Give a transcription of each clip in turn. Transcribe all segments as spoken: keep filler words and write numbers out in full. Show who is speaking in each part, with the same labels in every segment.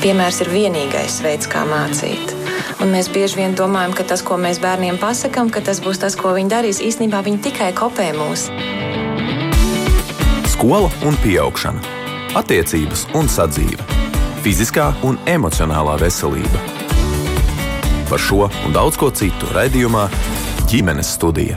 Speaker 1: Piemērs ir vienīgais veids, kā mācīt. Un mēs bieži vien domājam, ka tas, ko mēs bērniem pasakām, ka tas būs tas, ko viņi darīs, īstenībā viņi tikai kopē mūs.
Speaker 2: Skola un pieaugšana. Attiecības un sadzīve. Fiziskā un emocionālā veselība. Par šo un daudz ko citu raidījumā Ģimenes studija.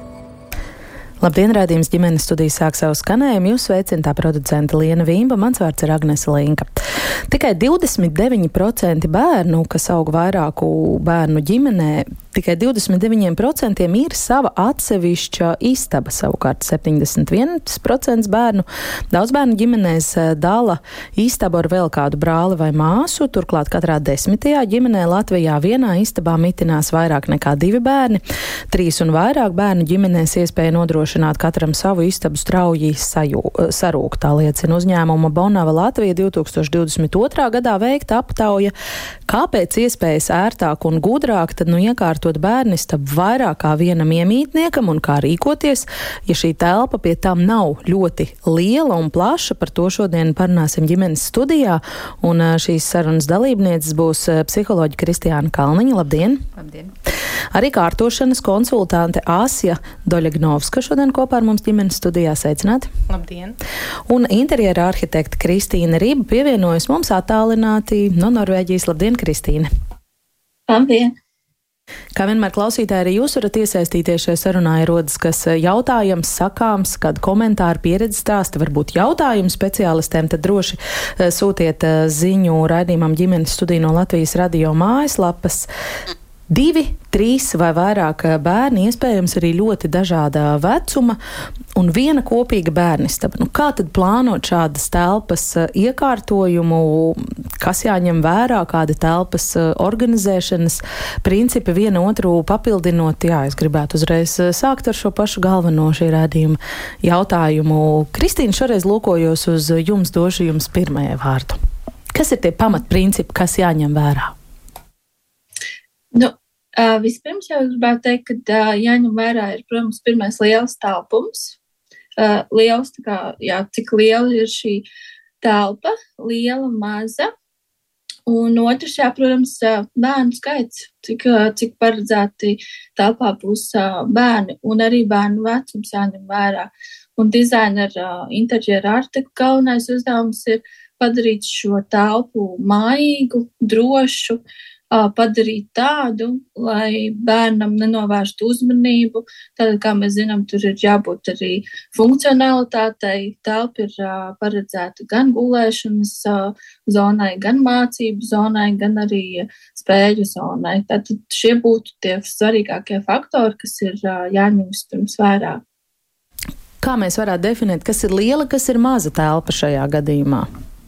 Speaker 3: Labdien, raidījums Ģimenes studija sāk savu skanējumu. Jūs sveicināta producente Liena Vīmba, mans vārds ir Agnese Linka. Tikai divdesmit deviņi procenti bērnu, kas aug vairāku bērnu ģimenē, tikai divdesmit deviņi procenti ir sava atsevišķa istaba. Savukārt septiņdesmit viens procents bērnu daudz bērnu ģimenēs dala istabu ar vēl kādu brāli vai māsu. Turklāt katrā desmitajā ģimenē Latvijā vienā istabā mitinās vairāk nekā divi bērni. Trīs un vairāk bērnu ģimenēs iespēja nodrošināt katram savu istabu strauji sajū, sarūk. Tā liecina uzņēmuma Bonava Latvija divi tūkstoši divdesmit otrā gadā veikta aptauja, kāpēc iespējas ērtāk un gudrāk tad nu iekārtot bērnistabu vairāk kā vienam iemītniekam un kā rīkoties, ja šī telpa pie tam nav ļoti liela un plaša. Par to šodien parunāsim ģimenes studijā, un šīs sarunas dalībnieces būs psiholoģe Kristiāna Kalniņa. Labdien!
Speaker 4: Labdien!
Speaker 3: Arī kārtošanas konsultante Asja Doļegnovska šodien kopā ar mums ģimenes studijā. Sveicināti!
Speaker 4: Labdien!
Speaker 3: Un interjera arhitekta Kristīna Riba pievienojas mums attālināti no Norvēģijas. Labdien, Kristīne!
Speaker 5: Labdien!
Speaker 3: Kā vienmēr klausītāji, arī jūs varat iesaistīties šajā sarunā, ja rodas kas jautājums, sakāms, kāda komentāra, pieredze stāsta, varbūt jautājumu speciālistiem, tad droši sūtiet ziņu raidījumam Ģimenes studija no Latvijas radio mājaslapas. Divi, trīs vai vairāk bērni, iespējams arī ļoti dažādā vecuma un viena kopīga bērnistaba. Nu, kā tad plānot šādas telpas iekārtojumu, kas jāņem vērā, kāda telpas organizēšanas principi viena otru papildinot? Jā, es gribētu uzreiz sākt ar šo pašu galveno šī raidījuma jautājumu. Kristīna, šoreiz lūkojos uz jums, došu jums pirmajai vārdu. Kas ir tie pamatprincipi, kas jāņem vērā?
Speaker 5: Nu, uh, vispirms jau gribētu teikt, ka uh, jāņem vērā ir, protams, pirmais liels telpums. Uh, liels, tā kā, jā, cik liela ir šī telpa, liela, maza. Un otrs, jā, protams, uh, bērnu skaits, cik, uh, cik paredzēti telpā būs uh, bērni, un arī bērnu vecums jāņem vērā. Un dizaineru uh, interjera arhitekta galvenais uzdevums ir padarīt šo telpu mājīgu, drošu, padarīt tādu, lai bērnam nenovērstu uzmanību. Tātad, kā mēs zinām, tur ir jābūt arī funkcionalitātei. Telpa ir uh, paredzēta gan gulēšanas uh, zonai, gan mācību zonai, gan arī spēļu zonai. Tātad šie būtu tie svarīgākie faktori, kas ir uh, jāņem vispirms vērā.
Speaker 3: Kā mēs varētu definēt, kas ir liela, kas ir maza telpa šajā gadījumā?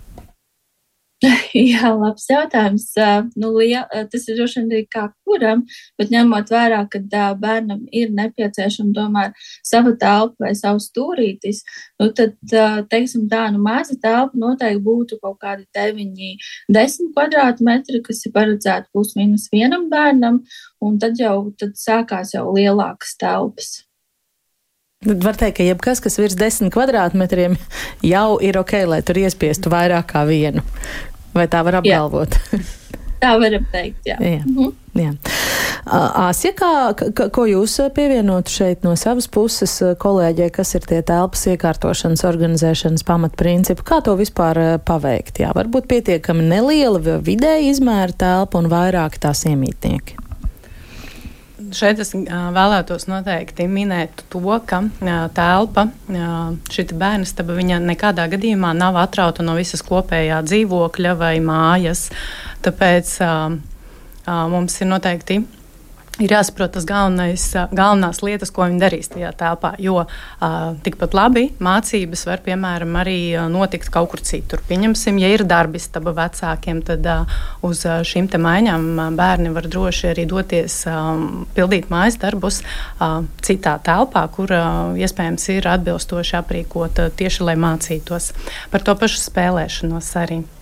Speaker 5: Jā, labs jautājums. Nu, liel, tas ir droši vien arī kā kuram, bet ņemot vērā, ka bērnam ir nepieciešama tomēr sava telpa vai savs stūrītis, nu tad, teiksim tā, nu maza telpa noteikti būtu kaut kādi deviņi, desmit kvadrātmetri, kas ir paredzēti plus mīnus vienam bērnam, un tad jau tad sākās jau lielākas telpas.
Speaker 3: Tad var teikt, ka jebkas, kas virs desmit kvadrātmetriem, jau ir ok, lai tur iespiestu vairāk kā vienu. Vai tā var apgalvot?
Speaker 5: Jā. Tā varam teikt, jā.
Speaker 3: jā.
Speaker 5: Mhm.
Speaker 3: jā. Asja, kā, kā, ko jūs pievienotu šeit no savas puses kolēģei, kas ir tie telpas iekārtošanas, organizēšanas pamatprincipi? Kā to vispār paveikt? Jā, varbūt pietiekami neliela vidēja izmēra telpa un vairāk tās iemītnieki.
Speaker 4: Šeit es vēlētos noteikti minēt to, ka telpa, šita bērnistaba, viņa nekādā gadījumā nav atrauta no visas kopējā dzīvokļa vai mājas. Tāpēc mums ir noteikti ir jāsaprot tas galvenais, galvenās lietas, ko viņi darīs tajā telpā, jo uh, tikpat labi mācības var, piemēram, arī notikt kaut kur citur. Pieņemsim, ja ir darbistaba vecākiem, tad uh, uz šīm te maiņām bērni var droši arī doties um, pildīt mājas darbus uh, citā telpā, kur uh, iespējams ir atbilstoši aprīkot uh, tieši, lai mācītos. Par to pašu spēlēšanos arī.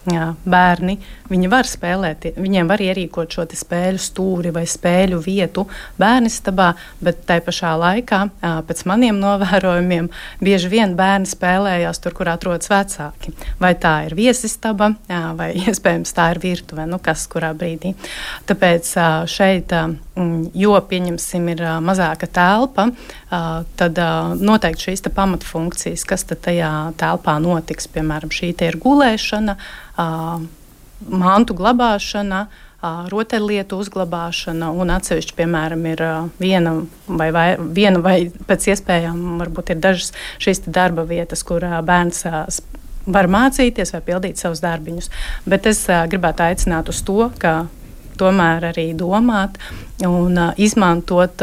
Speaker 4: jā, bērni, viņi var spēlēt, viņiem var ierīkot šo te spēļu stūri vai spēļu vietu bērnistabā, bet tai pašā laikā, pēc maniem novērojumiem, bieži vien bērni spēlējās tur, kur atrodas vecāki. Vai tā ir viesistaba, jā, vai iespējams tā ir virtuve, nu kas kurā brīdī. Tāpēc šeit, jo pieņemsim ir mazāka telpa, tad noteikti šīs te pamatfunkcijas, kas tad tajā telpā notiks, piemēram, šī te ir gulēšana, mantu glabāšana, rotaļlietu uzglabāšana un atsevišķi, piemēram, ir viena vai, vai, viena vai pēc iespējām varbūt ir dažas šīs darba vietas, kur bērns var mācīties vai pildīt savus darbiņus. Bet es gribētu aicināt uz to, ka tomēr arī domāt un izmantot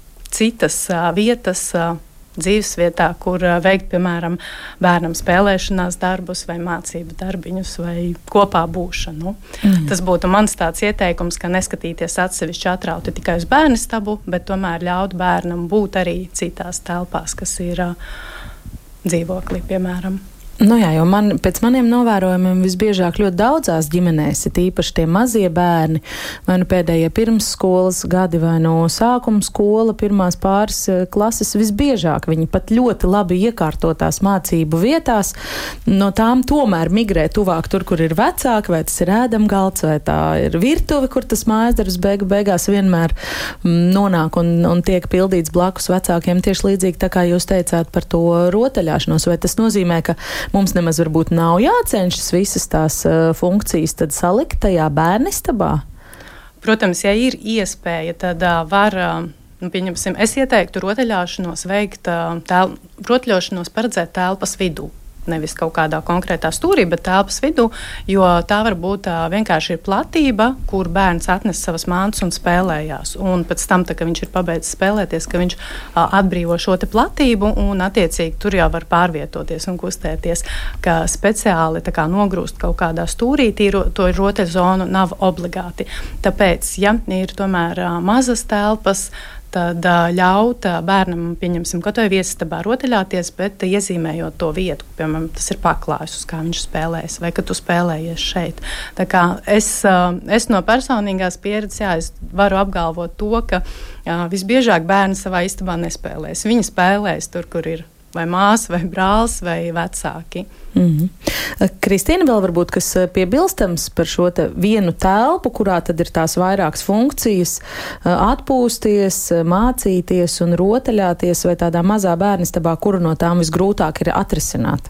Speaker 4: citas vietas, dzīvesvietā, kur veikt, piemēram, bērnam spēlēšanās darbus vai mācību darbiņus vai kopā būšanu. Mm. Tas būtu mans tāds ieteikums, ka neskatīties atsevišķi atrauti tikai uz bērnistabu, bet tomēr ļaut bērnam būt arī citās telpās, kas ir uh, dzīvoklī, piemēram.
Speaker 3: Nu jā, jo man, pēc maniem novērojumiem visbiežāk ļoti daudzās ģimenēs ir īpaši tie mazie bērni, vai nu pēdējie pirmsskolas gadi, vai no sākuma skola, pirmās pāris klases, visbiežāk viņi pat ļoti labi iekārtotās mācību vietās, no tām tomēr migrē tuvāk tur, kur ir vecāki, vai tas ir ēdamgalds, vai tā ir virtuve, kur tas mājasdarbs beigu beigās vienmēr nonāk un, un tiek pildīts blakus vecākiem, tieši līdzīgi tā kā jūs teicāt par to rotaļāšanos, vai tas nozīmē, ka mums nemaz varbūt nav jācenšas visas tās uh, funkcijas tad salikt tajā bērnistabā?
Speaker 4: Protams, ja ir iespēja, tad uh, var, uh, nu, pieņemsim, es ieteiktu rotaļāšanos veikt, uh, tel, rotaļāšanos paredzēt telpas vidū. Nevis kaut kādā konkrētā stūrī, bet telpas vidū, jo tā var būt tā vienkārši ir platība, kur bērns atnes savas mantas un spēlējās. Un pēc tam, tā, ka viņš ir pabeidzis spēlēties, ka viņš a, atbrīvo šo te platību un attiecīgi tur jau var pārvietoties un kustēties, ka speciāli tā kā nogrūst kaut kādā stūrī, tīro, to rotaļzonu nav obligāti. Tāpēc, ja ir tomēr a, mazas telpas, tad ļaut bērnam, pieņemsim, kaut vai viesistabā rotaļāties, bet iezīmējot to vietu, piemēram, tas ir paklājs, uz kā viņš spēlēs, vai ka tu spēlējies šeit. Tā kā es, es no personīgās pieredzes, jā, es varu apgalvot to, ka jā, visbiežāk bērni savā istabā nespēlēs. Viņi spēlēs tur, kur ir vai māsa, vai brālis, vai vecāki.
Speaker 3: Mm-hmm. Kristīna, vēl varbūt kas piebilstams par šo te vienu telpu, kurā tad ir tās vairākas funkcijas, atpūsties, mācīties un rotaļāties, vai tādā mazā bērnistabā, kuru no tām visgrūtāk ir atrisināt?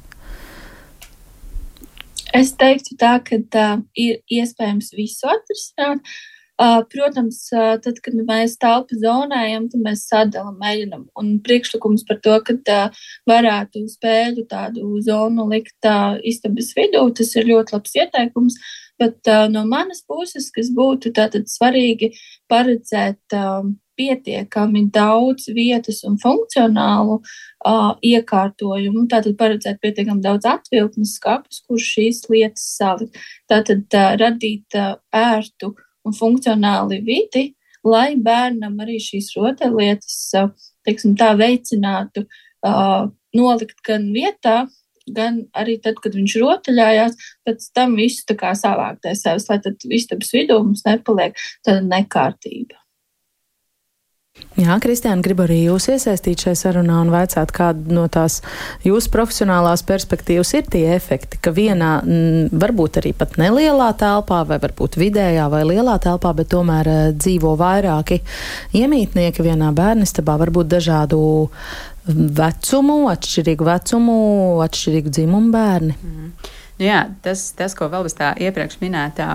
Speaker 5: Es teiktu tā, ka tā ir iespējams visu atrisināt. Uh, protams, uh, tad, kad mēs telpu zonējam, tad mēs sadalām, mēģinam. Un priekšlikums par to, ka uh, varētu spēļu tādu zonu likt uh, istabas vidū, tas ir ļoti labs ieteikums. Bet uh, no manas puses, kas būtu tātad svarīgi paredzēt uh, pietiekami daudz vietas un funkcionālu uh, iekārtojumu, tātad paredzēt pietiekami daudz atvilknes skapus, kur šīs lietas salikt. Tātad uh, radīt uh, ērtu un funkcionāli vidi, lai bērnam arī šīs rotaļlietas, teiksim tā, veicinātu uh, nolikt gan vietā, gan arī tad, kad viņš rotaļājās, pēc tam visu tā kā savākt aiz sevis, lai tad istabas vidū mums nepaliek tāda nekārtība.
Speaker 3: Jā, Kristiāna, gribu arī jūs iesaistīt šajā sarunā un vaicāt, kāda no tās jūsu profesionālās perspektīvas ir tie efekti, ka vienā, m, varbūt arī pat nelielā telpā, vai varbūt vidējā vai lielā telpā, bet tomēr uh, dzīvo vairāki iemītnieki vienā bērnistabā, varbūt dažādu vecumu, atšķirīgu vecumu, atšķirīgu dzimumu bērni.
Speaker 6: Mm. Jā, tas, tas, ko vēl bez tā iepriekš minētā,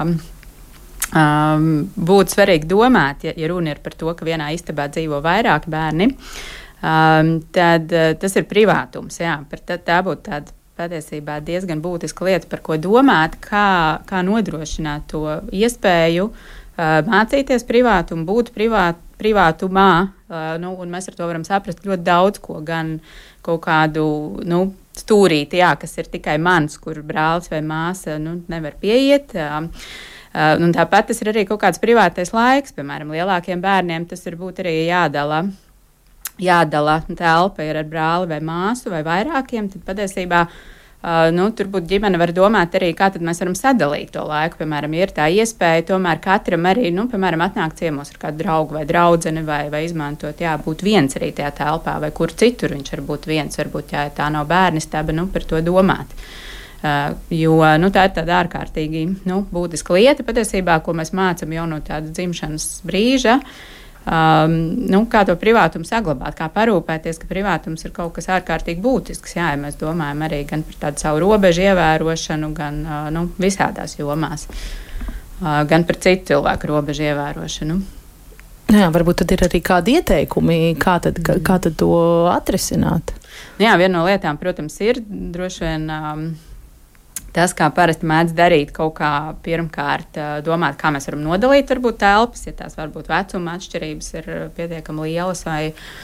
Speaker 6: Um, būtu svarīgi domāt, ja, ja runa ir par to, ka vienā istabā dzīvo vairāki bērni, um, tad uh, tas ir privātums. Jā, tā, tā būtu tāda patiesībā diezgan būtiska lieta, par ko domāt, kā, kā nodrošināt to iespēju uh, mācīties privātumu, būt privāt, privātumā. Uh, nu, un mēs ar to varam saprast ļoti daudz ko, gan kaut kādu nu, stūrīti, jā, kas ir tikai mans, kur brālis vai māsa nu, nevar pieiet. Uh, Uh, un tāpat tas ir arī kaut kāds privātais laiks, piemēram, lielākiem bērniem tas ir būt arī jādala, jādala telpa ir ar brāli vai māsu vai vairākiem, tad patiesībā Uh, nu, turbūt ģimene var domāt arī, kā tad mēs varam sadalīt to laiku. Piemēram, ja ir tā iespēja tomēr katram arī, nu, piemēram, atnākt ciemos ar kādu draugu vai draudzeni vai, vai izmantot, jā, būt viens arī tajā telpā vai kur citur viņš var būt viens, varbūt, jā, tā nav bērnistaba, nu, par to domāt. Uh, jo nu, tā ir tāda ārkārtīgi nu, būtiska lieta patiesībā, ko mēs mācam jau no tāda dzimšanas brīža. Um, nu, kā to privātumu saglabāt, kā parūpēties, ka privātums ir kaut kas ārkārtīgi būtisks. Jā, ja mēs domājam arī gan par tādu savu robežu ievērošanu, gan uh, nu, visādās jomās, uh, gan par citu cilvēku robežu ievērošanu.
Speaker 3: Jā, varbūt tad ir arī kādi ieteikumi, kā tad, kā, kā tad to atrisināt?
Speaker 6: Jā, viena no lietām, protams, ir droši vien um, tas, kā parasti mēdz darīt, kaut kā pirmkārt domāt, kā mēs varam nodalīt varbūt telpas, ja tās varbūt vecuma atšķirības ir pietiekami lielas vai,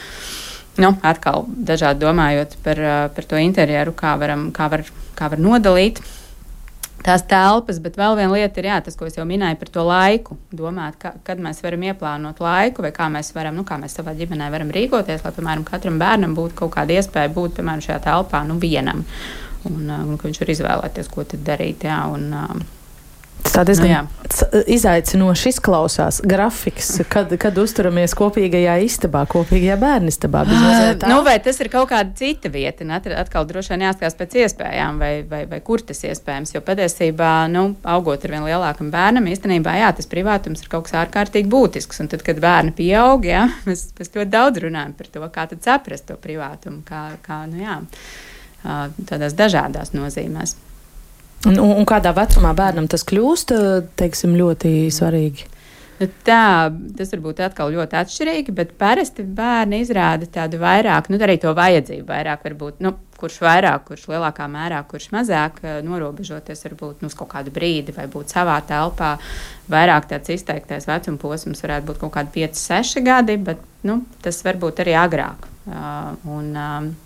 Speaker 6: nu, atkal dažādi domājot par, par to interjeru, kā, varam, kā, var, kā var nodalīt tās telpas, bet vēl viena lieta ir, jā, tas, ko es jau minēju par to laiku, domāt, ka, kad mēs varam ieplānot laiku vai kā mēs varam, nu, kā mēs savā ģimenē varam rīkoties, lai, piemēram, katram bērnam būtu kaut kāda iespēja būt, piemēram, šajā telpā, nu, vienam. Un, un ka viņš var izvēlēties, ko tad darīt. Jā, un,
Speaker 3: tā diezgan
Speaker 6: nu,
Speaker 3: izaicinoši izklausās grafiks, kad, kad uzturamies kopīgajā istabā, kopīgajā bērnistabā.
Speaker 6: Uh, nu, vai tas ir kaut kāda cita vieta? At, atkal droši vien jāskatās pēc iespējām, vai, vai, vai kur tas iespējams. Jo patiesībā, nu, augot ar vien lielākam bērnam, īstenībā, jā, tas privātums ir kaut kas ārkārtīgi būtisks. Un tad, kad bērni pieaug, jā, mēs, mēs ļoti daudz runājam par to, kā tad saprast to privātumu, kā, kā nu jā. Tādās dažādās nozīmēs.
Speaker 3: Un, un kādā vecumā bērnam tas kļūst, teiksim, ļoti svarīgi?
Speaker 6: Tā, tas varbūt atkal ļoti atšķirīgi, bet parasti bērni izrāda tādu vairāk, nu, arī to vajadzību vairāk varbūt, nu, kurš vairāk, kurš lielākā mērā, kurš mazāk, norobežoties varbūt, nu, uz kaut kādu brīdi vai būt savā telpā. Vairāk tāds izteiktais vecuma posms varētu būt kaut kādi pieci, seši gadi, bet, nu, tas varbūt arī agrāk. Un,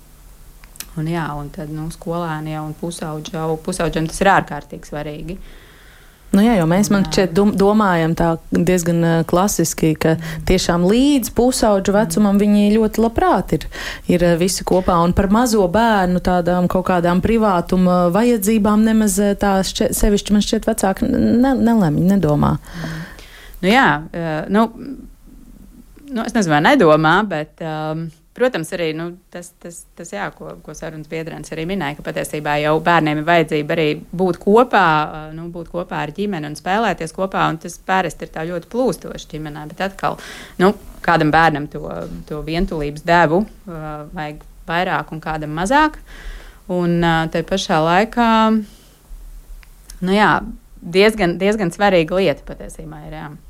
Speaker 6: Un, jā, un tad nu, skolēni jau un pusauģi jau pusauģiem tas ir ārkārtīgi svarīgi.
Speaker 3: Nu jā, jo mēs man šķiet domājam tā diezgan klasiski, ka tiešām līdz pusauģu vecumam viņi ļoti labprāt ir, ir visi kopā. Un par mazo bērnu tādām kaut kādām privātuma vajadzībām nemaz tā šķiet, sevišķi man šķiet vecāki ne, nelemj, nedomā.
Speaker 6: Nu jā, nu, nu es nezinu, vai nedomā, bet... Um, Protams, arī nu, tas, tas, tas jā, ko, ko sarunas biedrenis arī minēja, ka patiesībā jau bērniem ir vajadzība arī būt kopā, nu, būt kopā ar ģimeni un spēlēties kopā, un tas parasti ir tā ļoti plūstoši ģimenē, bet atkal, nu, kādam bērnam to, to vientulības devu uh, vajag vairāk un kādam mazāk, un uh, tai pašā laikā, nu jā, diezgan, diezgan svarīga lieta patiesībā ir, jā.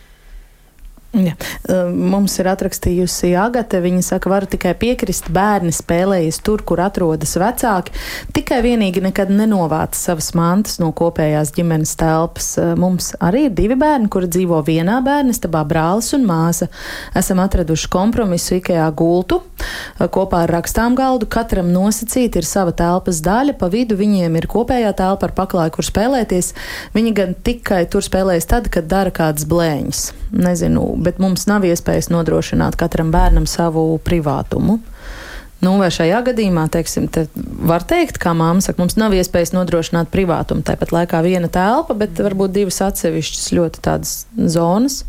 Speaker 3: Ja. Mums ir atrakstījusi Agate, viņa saka, varu tikai piekrist, bērni spēlējas tur, kur atrodas vecāki, tikai vienīgi nekad nenovāc savas mantas no kopējās ģimenes telpas. Mums arī ir divi bērni, kuri dzīvo vienā bērnistabā, brālis un māsa. Esam atraduši kompromisu Ikejā gultu, kopā ar rakstām galdu, katram nosacīti ir sava telpas daļa, pa vidu viņiem ir kopējā telpa ar paklāju, kur spēlēties. Viņi gan tikai tur spēlējas tad, kad dara kādas blēņas. Nezinu, bet mums nav iespējas nodrošināt katram bērnam savu privātumu. Nu, vai šajā gadījumā, teiksim, te var teikt, kā māma saka, mums nav iespējas nodrošināt privātumu. Tāpat laikā viena telpa, bet varbūt divas atsevišķas ļoti tādas zonas.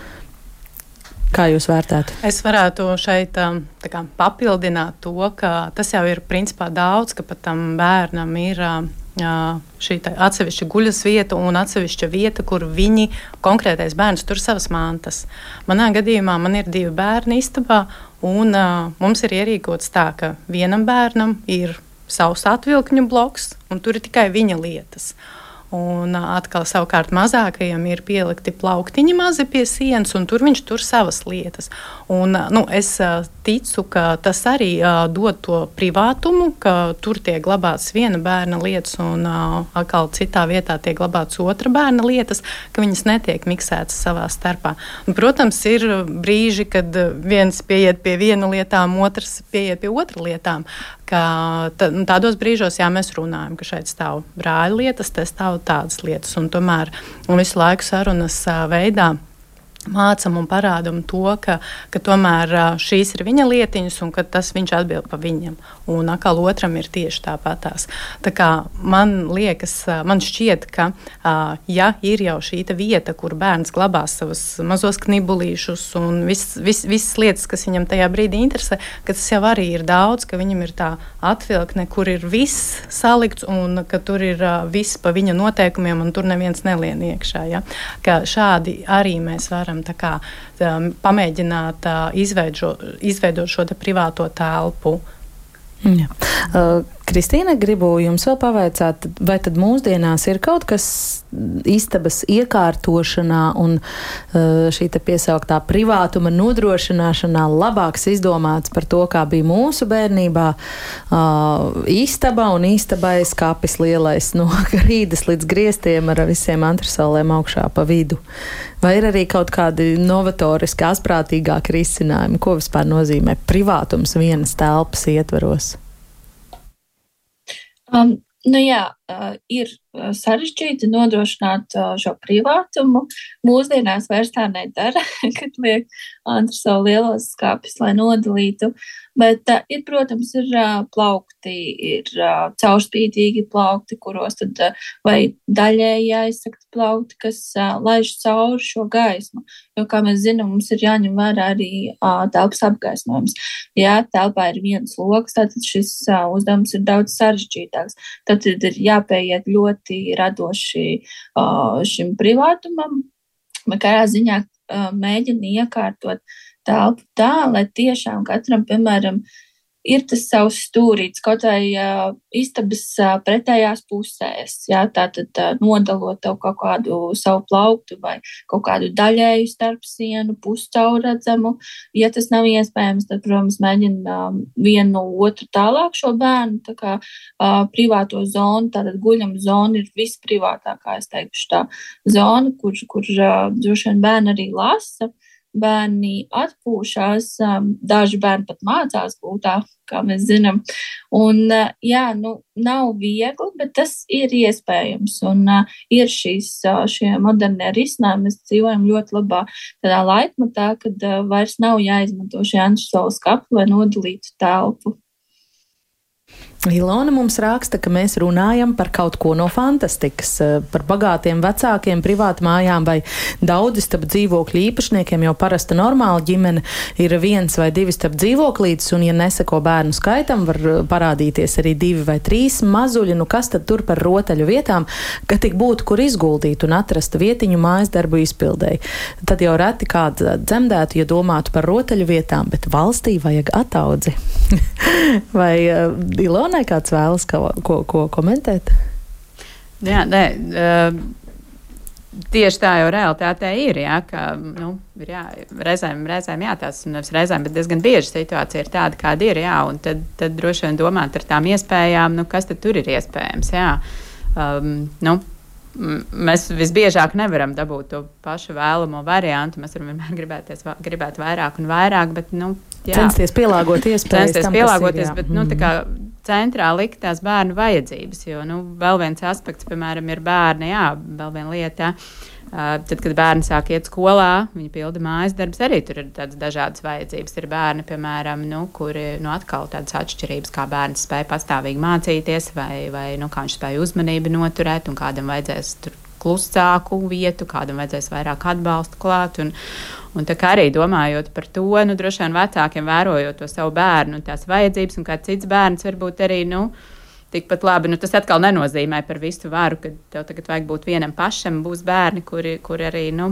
Speaker 3: Kā jūs vērtētu?
Speaker 4: Es varētu šeit tā kā papildināt to, ka tas jau ir principā daudz, ka pat tam bērnam ir šī atsevišķa guļas vieta un atsevišķa vieta, kur viņi, konkrētais bērns, tur savas mantas. Manā gadījumā man ir divi bērni istabā, un uh, mums ir ierīkots tā, ka vienam bērnam ir savs atvilkņu bloks, un tur ir tikai viņa lietas. Un atkal savukārt mazākajam ir pielikti plauktiņi mazi pie sienas, un tur viņš tur savas lietas. Un, nu, es ticu, ka tas arī uh, dod to privātumu, ka tur tiek glabāts viena bērna lietas, un uh, atkal citā vietā tiek glabāts otra bērna lietas, ka viņas netiek miksētas savā starpā. Un, protams, ir brīži, kad viens pieiet pie viena lietām, otrs pieiet pie otra lietām. Ka tādos brīžos, jā, mēs runājam, ka šeit stāv brāļa lietas, te stāv tādas lietas, un tomēr un visu laiku sarunas veidā mācam un parādam to, ka, ka tomēr šīs ir viņa lietiņas un ka tas viņš atbild pa viņam. Un atkal otram ir tieši tāpatās. Tā kā man liekas, man šķiet, ka ja ir jau šī vieta, kur bērns glabās savus mazos knibulīšus un vis, vis, visas lietas, kas viņam tajā brīdī interesē, ka tas jau arī ir daudz, ka viņam ir tā atvilkne, kur ir viss salikts un ka tur ir viss pa viņa noteikumiem un tur neviens nelien iekšā. Ja? Ka šādi arī mēs varam tā kā um, pamēģināt uh, izveido, izveidot šo te privāto telpu.
Speaker 3: Jā. Uh, Kristīne, gribu jums vēl pavaicāt, vai tad mūsdienās ir kaut kas istabas iekārtošanā un uh, šī te piesauktā privātuma nodrošināšanā labāks izdomāts par to, kā bija mūsu bērnībā. Uh, istaba un istabai skapis lielais no grīdas līdz griestiem ar visiem antresolēm augšā pa vidu. Vai ir arī kaut kādi novatoriski, asprātīgāki risinājumi, ko vispār nozīmē privātums vienas telpas ietvaros?
Speaker 5: Um, nu jā, uh, ir sarežģīti nodrošināt uh, šo privātumu. Mūsdienās vairs tā nedara, kad liek antresolu lielos skapis, lai nodalītu. Bet uh, ir, protams, ir uh, plaukti, ir uh, caurspīdīgi plaukti, kuros tad uh, vai daļēji aizsakti plaukti, kas uh, laiž cauri šo gaismu. Jo, kā mēs zinām, mums ir jāņem vērā arī uh, telpas apgaismojums. Ja telpā ir viens loks, tad šis uh, uzdevums ir daudz sarežģītāks. Tad ir jāpieiet ļoti radoši uh, šim privātumam, bet kādā ziņā uh, mēģina iekārtot telpu tā, lai tiešām katram, piemēram, ir tas savs stūrīts, kaut vai uh, istabas uh, pretējās pusēs, jā, tātad uh, nodalot tev kaut kādu savu plauktu vai kaut kādu daļēju starp sienu, puscauredzamu. Ja tas nav iespējams, tad, protams, mēģina um, vienu no otru tālāk šo bērnu, tā kā uh, privāto zonu, tātad guļama zona ir visprivātākā, es teikšu tā zona, kur, kur uh, droši vien bērni arī lasa. Bērni atpūšās, daži bērni pat mācās gultā, kā mēs zinām. Un, jā, nu, nav viegli, bet tas ir iespējams. Un ir šīs, šie modernie risinājumi. Mēs dzīvojam ļoti labā tādā laikmatā, kad vairs nav jāizmanto šie antresolu skapi, lai nodalītu telpu.
Speaker 3: Ilona mums raksta, ka mēs runājam par kaut ko no fantastikas, par bagātiem vecākiem, privātu mājām vai daudzistabu dzīvokļu īpašniekiem. Jau parasta normāla ģimene ir viens vai divi stabu dzīvoklītes, un ja neseko bērnu skaitam, var parādīties arī divi vai trīs mazuļi. Nu kas tad tur par rotaļu vietām, ka tik būtu, kur izguldīt un atrast vietiņu mājas darbu izpildēji. Tad jau reti kāda dzemdētu, ja domātu par rotaļu vietām, bet valstī vajag ataudzi. Vai uh, Ilonai kāds vēlas ko, ko, ko komentēt?
Speaker 6: Jā, nē, uh, tieši tā jau realitātē ir, jā, ka, nu, ir jā, reizēm, reizēm jā, tās nevis reizēm, bet diezgan bieži situācija ir tāda, kāda ir, jā, un tad, tad droši vien domāt ar tām iespējām, nu, kas tad tur ir iespējams, jā. Um, nu, mēs visbiežāk nevaram dabūt to pašu vēlamo variantu, mēs varam vienmēr gribēties, gribēt vairāk un vairāk, bet, nu, jā.
Speaker 3: Censties pielāgot iespējas
Speaker 6: Censties
Speaker 3: tam,
Speaker 6: pielāgoties,
Speaker 3: kas ir,
Speaker 6: bet, nu, tā kā centrā likt tās bērnu vajadzības, jo, nu, vēl viens aspekts, piemēram, ir bērni, jā, vēl viena lieta, uh, tad, kad bērni sāk iet skolā, viņi pilda mājas darbs, arī tur ir tādas dažādas vajadzības. Ir bērni, piemēram, nu, kuri, nu, atkal tādas atšķirības, kā bērns spēja pastāvīgi mācīties, vai, vai, nu, kā viņš spēja uzmanību noturēt, un kādam vajadzēs tur klusāku vietu, kādam vajadzēs vairāk atbalstu klāt, un, un tā kā arī domājot par to, nu, droši vien vecākiem vērojot to savu bērnu un tās vajadzības, un kāds cits bērns varbūt arī, nu, tikpat labi, nu, tas atkal nenozīmē par visu varu, ka tev tagad vajag būt vienam pašam, būs bērni, kuri, kuri arī, nu,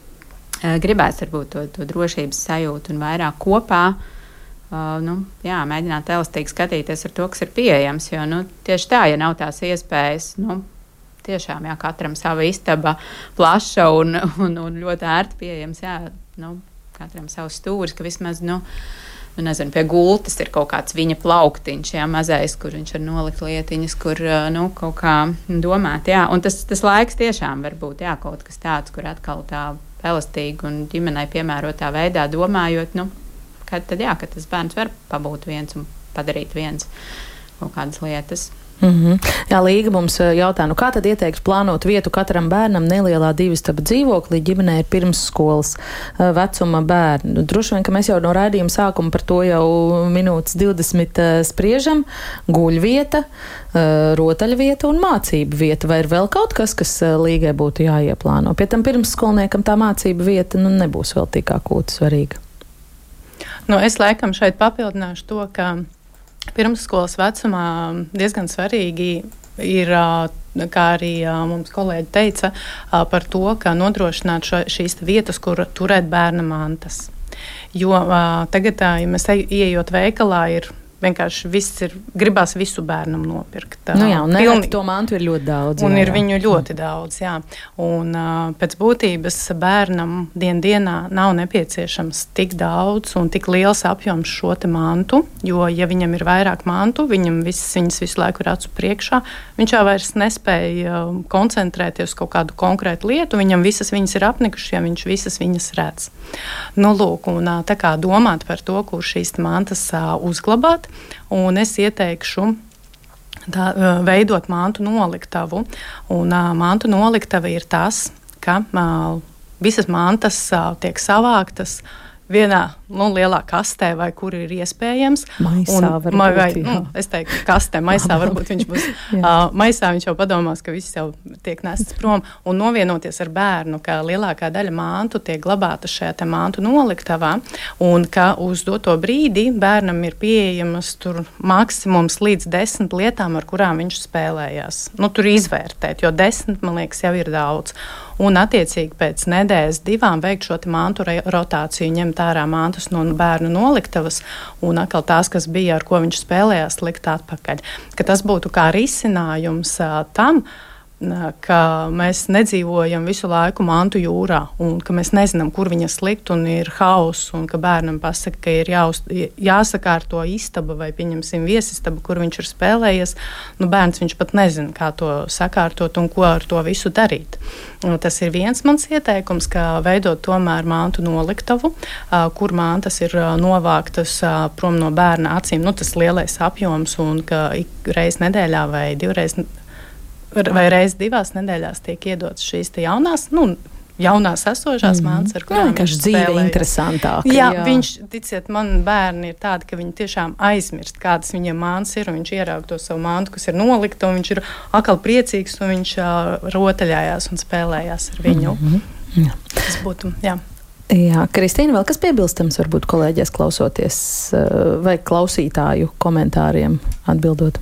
Speaker 6: gribēs varbūt to, to drošības sajūtu un vairāk kopā, uh, nu, jā, mēģināt elastīgi skatīties ar to, kas ir pieejams, jo, nu, tieši tā, ja nav tās iespējas, nu, tiešām, jā, katram sava istaba plaša un, un, un ļoti ērti pieejams, jā, nu, katram savs stūris, ka vismaz, nu, nu, nezinu, pie gultas ir kaut kāds viņa plauktiņš, jā, mazais, kur viņš var nolikt lietiņas, kur, nu, kaut kā domāt, jā, un tas, tas laiks tiešām var būt, jā, kaut kas tāds, kur atkal tā elastīgi un ģimenei piemērotā veidā domājot, nu, kad tad, jā, ka tas bērns var pabūt viens un padarīt viens kaut kādas lietas.
Speaker 3: Mm-hmm. Jā, Līga mums jautā, nu kā tad ieteiks plānot vietu katram bērnam nelielā divistaba dzīvoklī, ģimenē ir pirmsskolas vecuma bērni. Nu, droši vien, ka mēs jau no raidījuma sākuma par to jau minūtes divdesmit spriežam. Guļvieta, rotaļvieta un mācību vieta. Vai ir vēl kaut kas, kas Līgai būtu jāieplāno? Pie tam pirmsskolniekam tā mācību vieta nu, nebūs vēl tik akūti svarīga.
Speaker 4: Nu, es laikam šeit papildināšu to, ka pirmsskolas vecumā diezgan svarīgi ir, kā arī mums kolēģi teica, par to, kā nodrošināt šo, šīs vietas, kur turēt bērna mantas. Jo tagad, ja mēs ieejot veikalā, ir vienkārši viss ir, gribās visu bērnam nopirkt.
Speaker 3: Nu jā, un nereti to mantu ir ļoti daudz.
Speaker 4: Un
Speaker 3: jā,
Speaker 4: ir
Speaker 3: jā.
Speaker 4: viņu ļoti daudz, jā. Un uh, pēc būtības bērnam dien dienā nav nepieciešams tik daudz un tik liels apjoms šo te mantu, jo, ja viņam ir vairāk mantu, viņam viss, viņas visu laiku ir acu priekšā, viņš jau vairs nespēja uh, koncentrēties uz kaut kādu konkrētu lietu, viņam visas viņas ir apnikušas, ja viņš visas viņas redz. Nu, lūk, un uh, tā kā domāt par to, kur šīs mantas uh, uzglabāt, un es ieteikšu tā, veidot mantu noliktavu. Un uh, mantu noliktava ir tas, ka uh, visas mantas uh, tiek savāktas vienā nu, lielā kastē, vai kur ir iespējams.
Speaker 3: Maisā
Speaker 4: un,
Speaker 3: varbūt,
Speaker 4: ma, vai,
Speaker 3: jā.
Speaker 4: nu, es teiktu, kastē, maisā varbūt viņš būs. uh, maisā viņš jau padomās, ka viss jau tiek nests prom. Un novienoties ar bērnu, ka lielākā daļa mantu tiek glabāta šajā te mantu noliktavā, un ka uz doto brīdi bērnam ir pieejamas tur maksimums līdz desmit lietām, ar kurām viņš spēlējās. Nu, tur izvērtēt, jo desmit, man liekas, jau ir daudz. Un attiecīgi pēc nedēļas divām veikt šo te mantu rotāciju, ņemt ārā mantus no bērnu noliktavas un atkal tās, kas bija, ar ko viņš spēlējās, likt atpakaļ. Ka tas būtu kā risinājums uh, tam, ka mēs nedzīvojam visu laiku mantu jūrā un ka mēs nezinām, kur viņas likt un ir hauss un ka bērnam pasaka, ka ir jāuz, jāsakārto istaba vai, pieņemsim, viesistaba, kur viņš ir spēlējies. Nu, bērns viņš pat nezina, kā to sakārtot un ko ar to visu darīt. Un tas ir viens mans ieteikums, ka veidot tomēr mantu noliktavu, kur mantas ir novāktas prom no bērna acīm. Nu, tas lielais apjoms un ka ik reiz nedēļā vai divreiz vai reiz divās nedēļās tiek iedotas šīs te jaunās, nu, jaunās esošās mm. mantas, ar kurām viņš
Speaker 3: dzīve
Speaker 4: spēlējas.
Speaker 3: Interesantāka.
Speaker 4: Jā,
Speaker 3: jā,
Speaker 4: viņš, ticiet, man bērni ir tādi, ka viņi tiešām aizmirst, kādas viņiem mantas ir, un viņš ieraug to savu mantu, kas ir nolikta, un viņš ir atkal priecīgs, un viņš uh, rotaļājās un spēlējās ar viņu.
Speaker 3: Mm-hmm. Jā.
Speaker 4: Tas būtu, jā.
Speaker 3: Jā, Kristīna, vēl kas piebilstams varbūt kolēģies klausoties vai klausītāju komentāriem atbildot?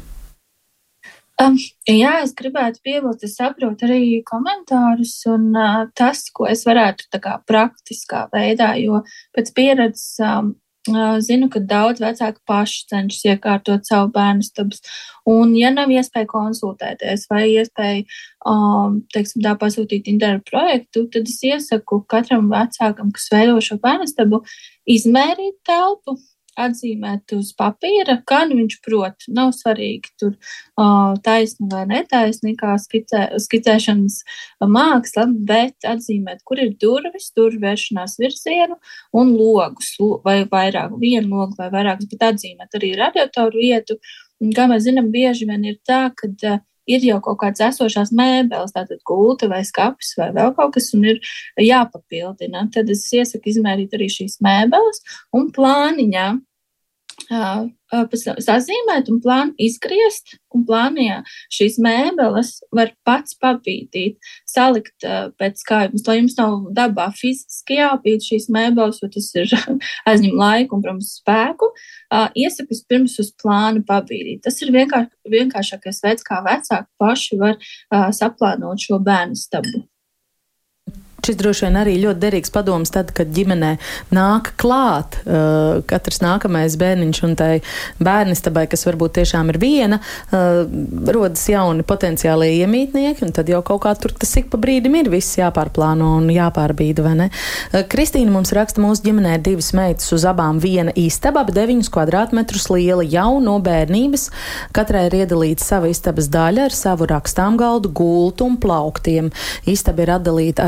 Speaker 5: Um, jā, es gribētu piebilst, es saprotu arī komentārus un uh, tas, ko es varētu tā kā praktiskā veidā, jo pēc pieredzes um, uh, zinu, ka daudz vecāki paši cenšas iekārtot savu bērnistabas. Un, ja nav iespēja konsultēties vai iespēja, um, teiksim, tā pasūtīt internetu projektu, tad es iesaku katram vecākam, kas veido šo bērnistabu, izmērīt telpu, atzīmēt uz papīra, kā nu viņš prot. Nav svarīgi tur uh, taisni vai netaisni, kā skicē, skicēšanas māksla, bet atzīmēt, kur ir durvis, durvis vēršanās virzienu un logus, vai vairāk, vienu logu vai vairākas, bet atzīmēt arī radiatoru vietu. Un, kā mēs zinām, bieži vien ir tā, ka uh, ir jau kaut kāds esošās mēbeles, tātad gulta vai skapis vai vēl kaut kas, un ir jāpapildina. Tad es iesaku izmērīt arī šīs mēbeles un plāniņā uh, sazīmēt un plānu izgriezt, un plānijā šīs mēbeles var pats papītīt, salikt uh, pēc skājums, lai jums nav dabā fiziski jāpīt šīs mēbeles, jo tas ir aizņem laiku un, protams, spēku. Uh, iesaku pirms uz plānu papītīt. Tas ir vienkār, vienkāršākais veids, kā vecāki paši var uh, saplānot šo bērnistabu.
Speaker 3: Šis droši vien arī ļoti derīgs padoms tad, kad ģimenē nāk klāt uh, katrs nākamais bērniņš un tai bērnistabai, kas varbūt tiešām ir viena, uh, rodas jauni potenciālie iemītnieki, un tad jau kaut kā tur tas ik pa brīdim ir viss jāpārplāno un jāpārbīda, vai ne? Uh, Kristīna mums raksta, mūsu ģimenē ir divas meitas, uz abām viena istaba, ap deviņus kvadrātmetrus liela, jau no bērnības. Katrai ir iedalīta sava istabas daļa ar savu rakstām galdu, gultu un plauktiem. Istaba ir atdalīta ar skāpi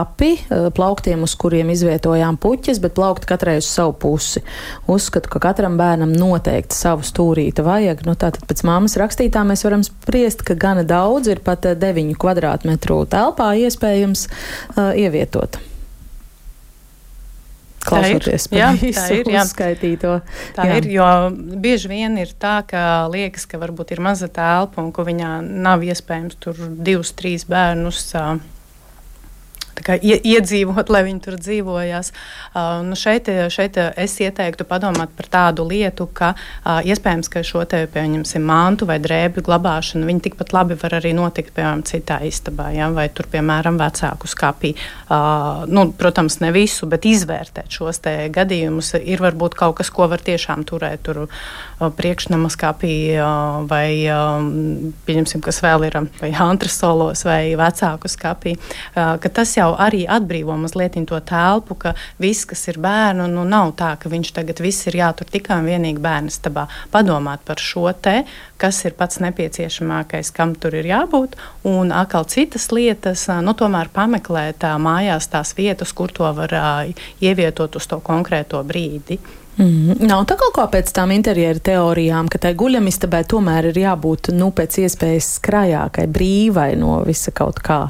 Speaker 3: skapi, plauktiem, uz kuriem izvietojām puķes, bet plaukti katrai uz savu pusi. Uzskatu, ka katram bērnam noteikti savu stūrīti vajag. Nu, tātad pēc māmas rakstītā mēs varam spriest, ka gana daudz ir pat deviņu kvadrātmetru telpā iespējams uh, ievietot. Klausoties par visu uzskaitīto.
Speaker 4: Tā jā. ir, jo bieži vien ir tā, ka liekas, ka varbūt ir maza telpa un ka viņā nav iespējams tur divus, trīs bērnus uh, tā kā iedzīvot, lai viņi tur dzīvojās. Uh, nu šeit, šeit es ieteiktu padomāt par tādu lietu, ka uh, iespējams, ka šo te, pieņemsim, mantu vai drēbju glabāšanu, viņi tikpat labi var arī notikt, piemēram, citā istabā, ja? Vai tur, piemēram, vecāku skapī. Uh, nu, protams, ne visu, bet izvērtēt šos te gadījumus. Ir varbūt kaut kas, ko var tiešām turēt tur uh, priekšnama skapī uh, vai, uh, pieņemsim, kas vēl ir, vai antresolos vai vecāku skapī, uh, ka tas jau arī atbrīvo mazliet to telpu, ka viss, kas ir bērnu, nu nav tā, ka viņš tagad viss ir jātur tikai un vienīgi bērnistabā. Padomāt par šo te, kas ir pats nepieciešamākais, kam tur ir jābūt, un atkal citas lietas, nu tomēr pameklēt mājās tās vietas, kur to var ievietot uz to konkrēto brīdi.
Speaker 3: Mm, nav tā kaut kā pēc tām interjeru teorijām, ka tai guļamistabai tomēr ir jābūt, nu, pēc iespējas skrajākai, brīvai no visa kaut kā.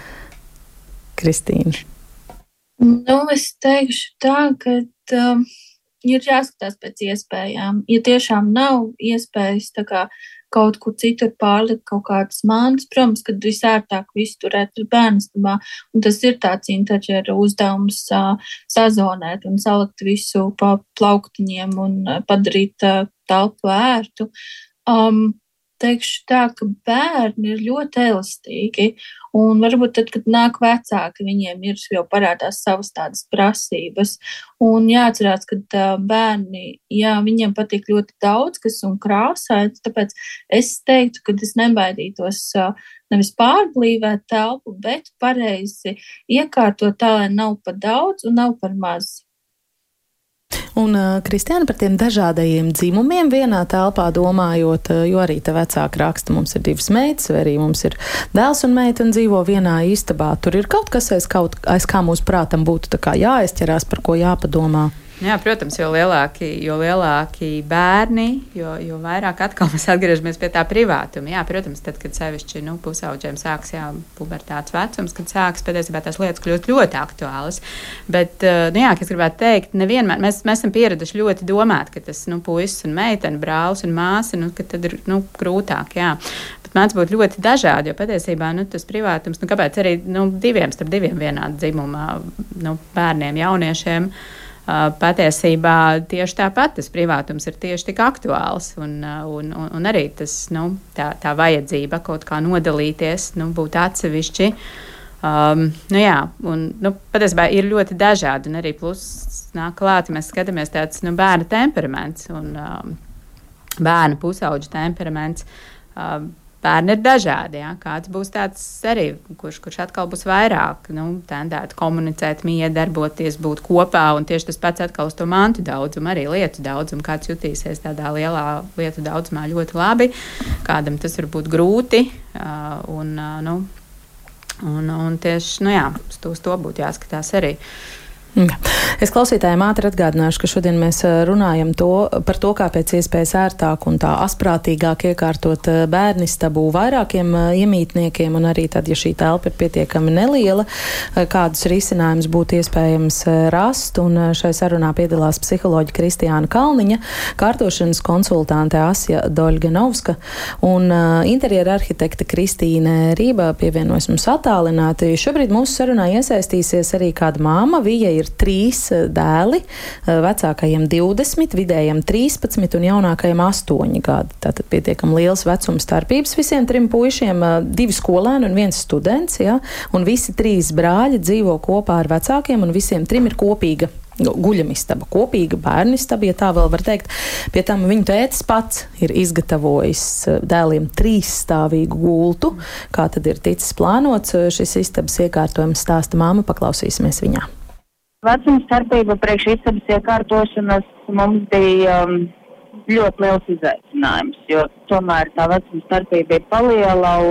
Speaker 3: Kristīna?
Speaker 5: Nu, es teikšu tā, ka um, ir jāskatās pēc iespējām. Ja tiešām nav iespējas tā kā kaut kur citur pārlikt kaut kādas mantas, protams, kad visērtāk visu turēt ir bērnistabā, un tas ir tāds interjera uzdevums uh, sazonēt un salikt visu pa plauktiņiem un uh, padarīt uh, telpu ērtu. Um, Teikšu tā, ka bērni ir ļoti elastīgi, un varbūt tad, kad nāk vecāki, viņiem ir jau parādās savas tādas prasības. Un jāatcerās, ka uh, bērni, jā, viņiem patīk ļoti daudz, kas un krāsains, tāpēc es teiktu, ka es nebaidītos uh, nevis pārblīvēt telpu, bet pareizi iekārtot tā, lai nav par daudz un nav par maz.
Speaker 3: Un, Kristiāna, par tiem dažādajiem dzimumiem vienā telpā domājot, jo arī te vecāki raksta, mums ir divas meitas, vai arī mums ir dēls un meita un dzīvo vienā istabā. Tur ir kaut kas, aiz, kaut, aiz kā mūsu prātam būtu tā kā jāaizķerās, par ko jāpadomā.
Speaker 6: Jā, protams, jo lielāki, jo lielāki bērni, jo, jo vairāk atkal mēs atgriežamies pie tā privātuma. Jā, protams, tad, kad sevišķi nu, pusauģiem sāks jā, pubertātes vecums, kad sāks patiesībā tās lietas kļūt ļoti aktuālas. Bet, nu jā, kas gribētu teikt, nevienmēr mēs, mēs esam pieraduši ļoti domāt, ka tas nu, puisis un meitene, brālis un māsa, nu, ka tad ir nu, grūtāk, jā. Bet mēdz būt ļoti dažādi, jo patiesībā nu, tas privātums, nu, kāpēc arī nu, diviem starp diviem vienādi dzimumā nu, bērniem, jauniešiem, Uh, patiesībā tieši tāpat tas privātums ir tieši tik aktuāls un, uh, un, un, un arī tas, nu, tā, tā vajadzība kaut kā nodalīties, nu, būt atsevišķi. Um, nu jā, un nu, patiesībā ir ļoti dažādi un arī plus nāk klāt, mēs skatāmies tāds nu, bērna temperaments un um, bērna pusauģa temperaments. Um, Bērni ir dažādi, jā. Kāds būs tāds arī, kurš, kurš atkal būs vairāk, nu, tendēt komunicēt, miedarboties, būt kopā, un tieši tas pats atkal uz to mantu daudzumu, arī lietu daudzumu, kāds jutīsies tādā lielā lietu daudzumā ļoti labi, kādam tas var būt grūti, un, nu, un, un tieši, nu jā, uz to, uz to būtu jāskatās arī.
Speaker 3: Es klausītājiem ātri atgādināšu, ka šodien mēs runājam to, par to, kā pēc iespējas ērtāk un tā asprātīgāk iekārtot bērnistabu vairākiem iemītniekiem, un arī tad, ja šī telpa ir pietiekami neliela, kādus risinājumus būtu iespējams rast. Un šai sarunā piedalās psiholoģa Kristiāna Kalniņa, kārtošanas konsultante Asja Doļganovska un interjera arhitekte Kristīne Rība pievienojas mums attālināti. Šobrīd mūsu sarunā iesaistīsies arī kāda māma. Viņa ir trīs dēli, vecākajiem divdesmit, vidējiem trīspadsmit un jaunākajiem astoņi gadi. Tātad pietiekam liels vecuma starpības visiem trim puišiem, divi skolēni un viens students, ja? Un visi trīs brāļi dzīvo kopā ar vecākiem un visiem trim ir kopīga guļamistaba, kopīga bērnistaba, ja tā vēl var teikt. Pie tam viņu tētis pats ir izgatavojis dēliem trīsstāvīgu gultu. Kā tad ir ticis plānots šis istabas iekārtojums, stāsta māma, paklausīsimies viņā.
Speaker 7: Vecuma starpība priekš istabas iekārtošanas mums bija um, ļoti liels izaicinājums, jo tomēr tā vecuma starpība ir paliela un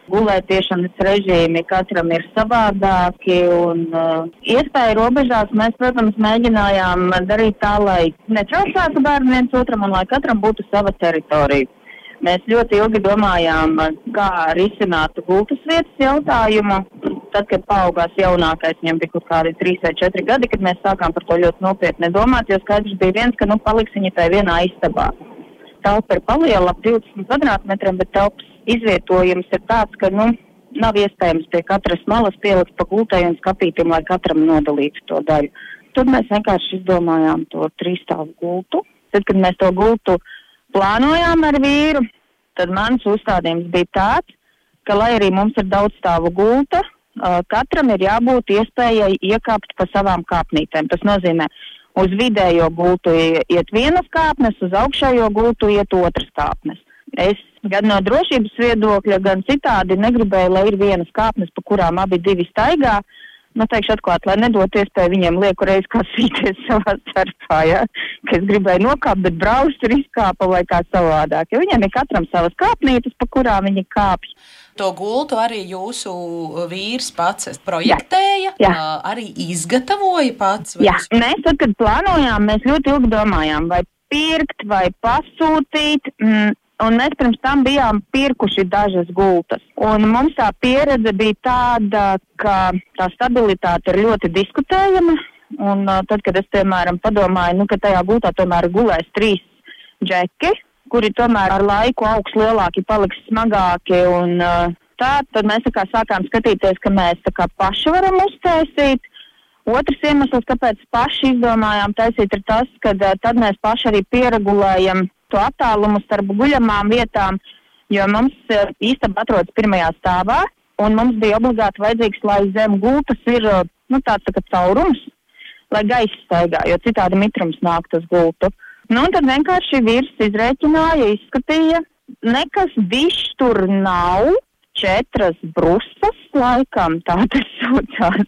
Speaker 7: gulētiešanas režīmi katram ir savādāki un uh, iespēju robežās mēs, protams, mēģinājām darīt tā, lai netraucētu bērnu viens otram un lai katram būtu sava teritorija. Mēs ļoti ilgi domājām, kā risināt gultas vietas jautājumu. Tad, kad paaugās jaunākais, viņam bija kaut kādi trīs vai četri gadi, kad mēs sākām par to ļoti nopietni domāt, jo skaidrs bija viens, ka nu paliks viņi tai vienā istabā. Telpa ir paliela ap divdesmit kvadrātmetriem, bet telpas izvietojums ir tāds, ka, nu, nav iespējams pie katras malas pielikt pa gultai un skapītim, lai katram nodalītu to daļu. Tad mēs vienkārši izdomājām to trīsstāvu gultu. Tad, kad mēs to gultu plānojām ar vīru, tad mans uzstādījums bija tāds, ka, lai arī mums ir daudzstāvu gulta, katram ir jābūt iespējai iekāpt pa savām kāpnītēm. Tas nozīmē, uz vidējo gultu iet vienas kāpnes, uz augšējo gultu iet otras kāpnes. Es gan no drošības viedokļa, gan citādi negribēju, lai ir vienas kāpnes, pa kurām abi divi staigā. Nu, teikšu atklāt, lai nedot iespēju viņiem lieku reizi kā sīties savā starpā, ja? Ka es gribēju nokāpt, bet braušs ir izkāpa vai kā savādāk. Jo viņiem ir katram savas kāpnītes, pa kurām viņi kāpj.
Speaker 8: To gultu arī jūsu vīrs pats projektēja,
Speaker 7: Jā.
Speaker 8: arī izgatavoja pats?
Speaker 7: Jā, mēs tad, kad plānojām, mēs ļoti ilgi domājām, vai pirkt, vai pasūtīt, mm, un mēs pirms tam bijām pirkuši dažas gultas. Un mums tā pieredze bija tāda, ka tā stabilitāte ir ļoti diskutējama, un uh, tad, kad es, piemēram, padomāju, nu, ka tajā gultā tomēr gulēs trīs džeki, kuri tomēr ar laiku augs lielāki, paliks smagāki, un uh, tā, tad mēs tā kā sākām skatīties, ka mēs tā kā paši varam uztaisīt. Otrs iemesls, kāpēc paši izdomājām taisīt, ir tas, ka uh, tad mēs paši arī pieregulējam to attālumu starp guļamām vietām, jo mums uh, īstenībā atrodas pirmajā stāvā, un mums bija obligāti vajadzīgs, lai zem gultas ir uh, nu, tāds tā kā caurums, lai gaiss staigā, jo citādi mitrums nāk tas gultu. Nu, un tad vienkārši vīrs izrēķināja, izskatīja, nekas dišs tur nav, četras brusas laikam, tā tas saucās.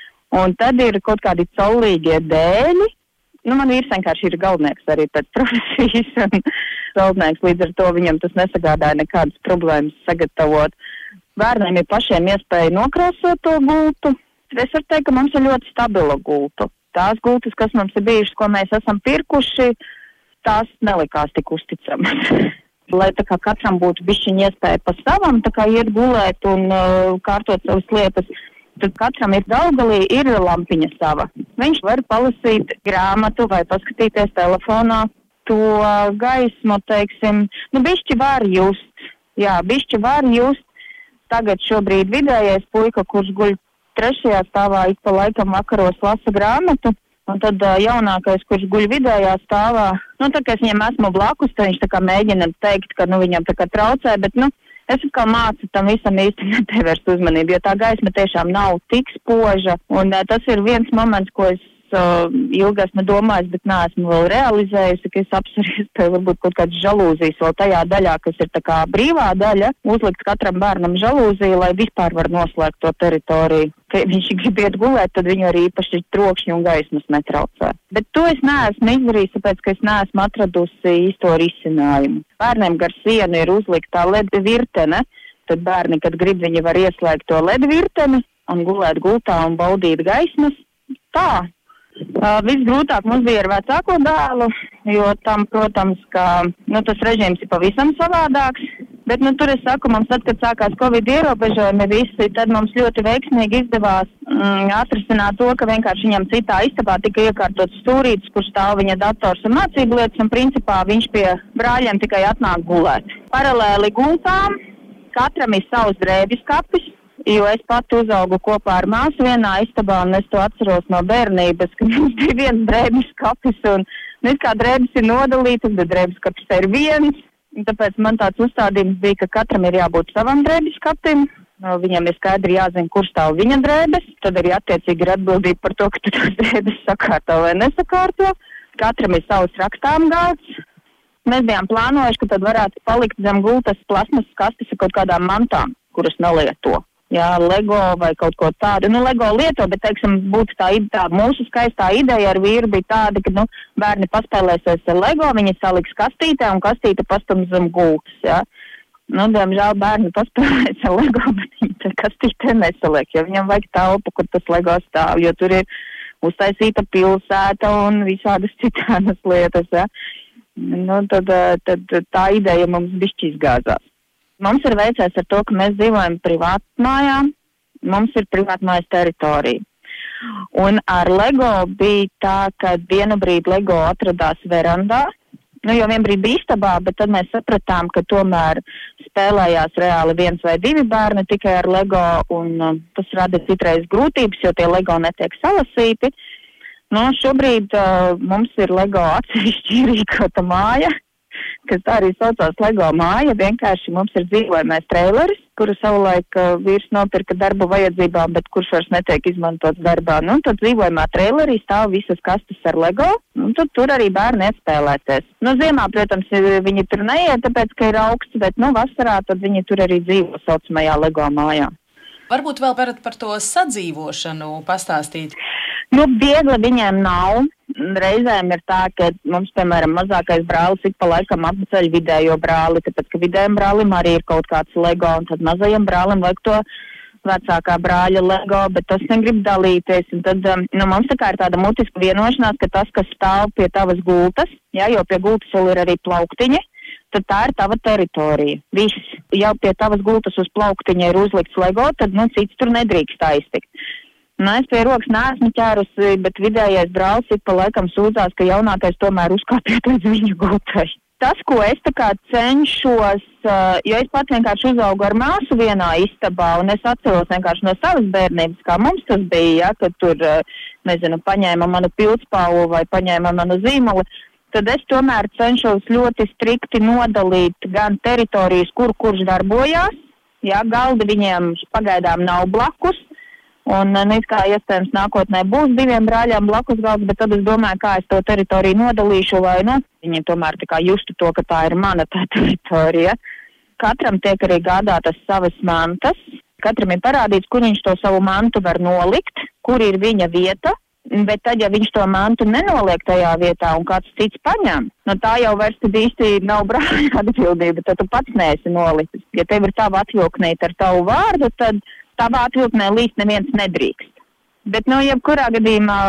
Speaker 7: Un tad ir kaut kādi caurīgie dēļi. Nu, man vīrs vienkārši ir galdnieks arī pēc profesijas, un galdnieks līdz ar to viņam tas nesagādāja nekādas problēmas sagatavot. Bērniem ir pašiem iespēja nokrāsot to gultu. Es varu teikt, ka mums ir ļoti stabila gultu. Tās gultas, kas mums ir bijušas, ko mēs esam pirkuši, tās nelikās tik uzticamas. Lai tā kā katram būtu bišķiņ iespēja pa savam, tā kā iet gulēt un uh, kārtot savas lietas, tad katram ir galgalī ir lampiņa sava. Viņš var palasīt grāmatu vai paskatīties telefonā to gaismu, teiksim, nu bišķi var just, jā, bišķi var just. Tagad šobrīd vidējais puika, kurš guļ trešajā stāvā, ik pa laikam vakaros lasa grāmatu. Un tad uh, jaunākais, kurš guļ vidējā stāvā, nu, tā kā es viņam esmu blakus, tad viņš tā kā mēģina teikt, ka, nu, viņam tā kā traucē, bet, nu, es kā mācu tam visam īsti nepievērst uzmanību, jo tā gaisma tiešām nav tik spoža, un uh, tas ir viens moments, ko es uh, ilgi esmu domājis, bet neesmu vēl realizējusi, ka es apsveru iespēju varbūt kaut kādas žalūzijas vēl tajā daļā, kas ir tā kā brīvā daļa, uzlikt katram bērnam žalūziju, lai vispār var noslēgt to teritoriju. Ka viņš grib iet gulēt, tad viņu arī īpaši trokšņu un gaismas netraucē. Bet to es neesmu izdarījis, tāpēc, ka es neesmu atradusi īsto risinājumu. Bērniem gar sienu ir uzliktā led virtene, tad bērni, kad grib, viņi var ieslēgt to led virteni un gulēt gultā un baudīt gaismas. Tā. Uh, visgrūtāk mums bija ar vecāko dēlu, jo tam, protams, ka nu, tas režīms ir pavisam savādāks. Bet, nu, tur es saku, mums tad, kad sākās Covid ierobežojumi visi, tad mums ļoti veiksmīgi izdevās mm, atrisināt to, ka vienkārši viņam citā istabā tika iekārtots stūrītis, kur stāv viņa dators un mācību lietas, un principā viņš pie brāļiem tikai atnāk gulēt. Paralēli gultām, katram ir savs drēbis kapis, jo es pati uzaugu kopā ar māsu vienā istabā, un es to atceros no bērnības, ka mums bija viens drēbis kapis, un nu, kā drēbis ir nodalītas, bet drēbis kapis ir viens. Tāpēc man tāds uzstādījums bija, ka katram ir jābūt savam drēbis kapim, viņam ir skaidri jāzina, kur stāv viņa drēbes, tad arī attiecīgi ir atbildība par to, ka tu tās drēbes sakārto vai nesakārto. Katram ir savs rakstām galds. Mēs bijām plānojuši, ka tad varētu palikt zem gultas plasmas kastes ar kaut kādām mantām, kuras nelieto. Jā, Lego vai kaut ko tādu. Nu, Lego lieto, bet, teiksim, būtu tā, tā mūsu skaistā ideja ar vīru bija tāda, ka, nu, bērni paspēlēsies ar Lego, viņi saliks kastītē un kastīte pastums zem gultas, jā. Nu, diemžēl bērni paspēlēs ar Lego, bet viņi kastītē nesaliek, jo viņam vajag telpu, kur tas Lego stāv, jo tur ir uztaisīta pilsēta un visādas citādas lietas, ja. Nu, tad, tad tā ideja mums bišķi izgāzās. Mums ir veicies ar to, ka mēs dzīvojam privātmājā, mums ir privātmājas teritorija. Un ar Lego bija tā, ka vienu brīdi Lego atradās verandā. Nu, jo vienbrīd bija istabā, bet tad mēs sapratām, ka tomēr spēlējās reāli viens vai divi bērni tikai ar Lego, un uh, tas rada citreiz grūtības, jo tie Lego netiek salasīti. Nu, šobrīd uh, mums ir Lego atsevišķi rīkota māja, kas tā arī saucās Lego māja. Vienkārši mums ir dzīvojamais treileris, kuru savulaik uh, vīrs nopirka darba vajadzībām, bet kurš vairs netiek izmantots darbā. Nu, tad dzīvojamā treilerī stāv visas kastes ar Lego, un tad tur arī bērni iespēlēties. Nu, ziemā, protams, viņi tur neiet, tāpēc, ka ir augsts, bet, nu, vasarā tad viņi tur arī dzīvo saucamajā Lego mājā.
Speaker 8: Varbūt vēl varat par to sadzīvošanu pastāstīt.
Speaker 7: Nu, viegli viņiem nav. Reizēm ir tā, ka mums, piemēram, mazākais brālis ik pa laikam apceļ vidējo brāli, tāpēc, ka vidējiem brālim arī ir kaut kāds Lego, un tad mazajam brālim vajag to vecākā brāļa Lego, bet tas negrib dalīties. Un tad, nu, mums tā kā ir tāda mutiska vienošanās, ka tas, kas stāv pie tavas gultas, jā, jo pie gultas vēl ir arī plauktiņi, tad tā ir tava teritorija. Viss, ja pie tavas gultas uz plauktiņa ir uzlikts Lego, tad, nu, cits tur nedrīkst aiztikt. Nu, es pie rokas neesmu ķērusi, bet vidējais brālis ik pa laikam sūdzās, ka jaunākais tomēr uzkāpiet līdz viņu gultai. Tas, ko es tā kā cenšos, jo es pats vienkārši uzaugu ar māsu vienā istabā, un es atceros vienkārši no savas bērnības, kā mums tas bija, ja, kad tur, nezinu, paņēma manu pildspalvu vai paņēma manu zīmoli, tad es tomēr cenšos ļoti strikti nodalīt gan teritorijas, kur kurš darbojās, ja, galdi viņiem pagaidām nav blakus. Un, nu, kā iespējams, nākotnē būs diviem brāļiem blakus galds, bet tad es domāju, kā es to teritoriju nodalīšu, vai, nu, viņi tomēr tā kā justu to, ka tā ir mana tā teritorija. Katram tiek arī gādātas savas mantas, katram ir parādīts, kur viņš to savu mantu var nolikt, kur ir viņa vieta, bet tad, ja viņš to mantu nenoliek tajā vietā un kāds cits paņem, nu, tā jau vairs tad īsti nav brāļa atbildība, tad tu pats neesi nolicis. Ja tev ir tava atvilknīte ar tavu vārdu, tad tavā atvilknē līst neviens nedrīkst. Bet, nu, jebkurā gadījumā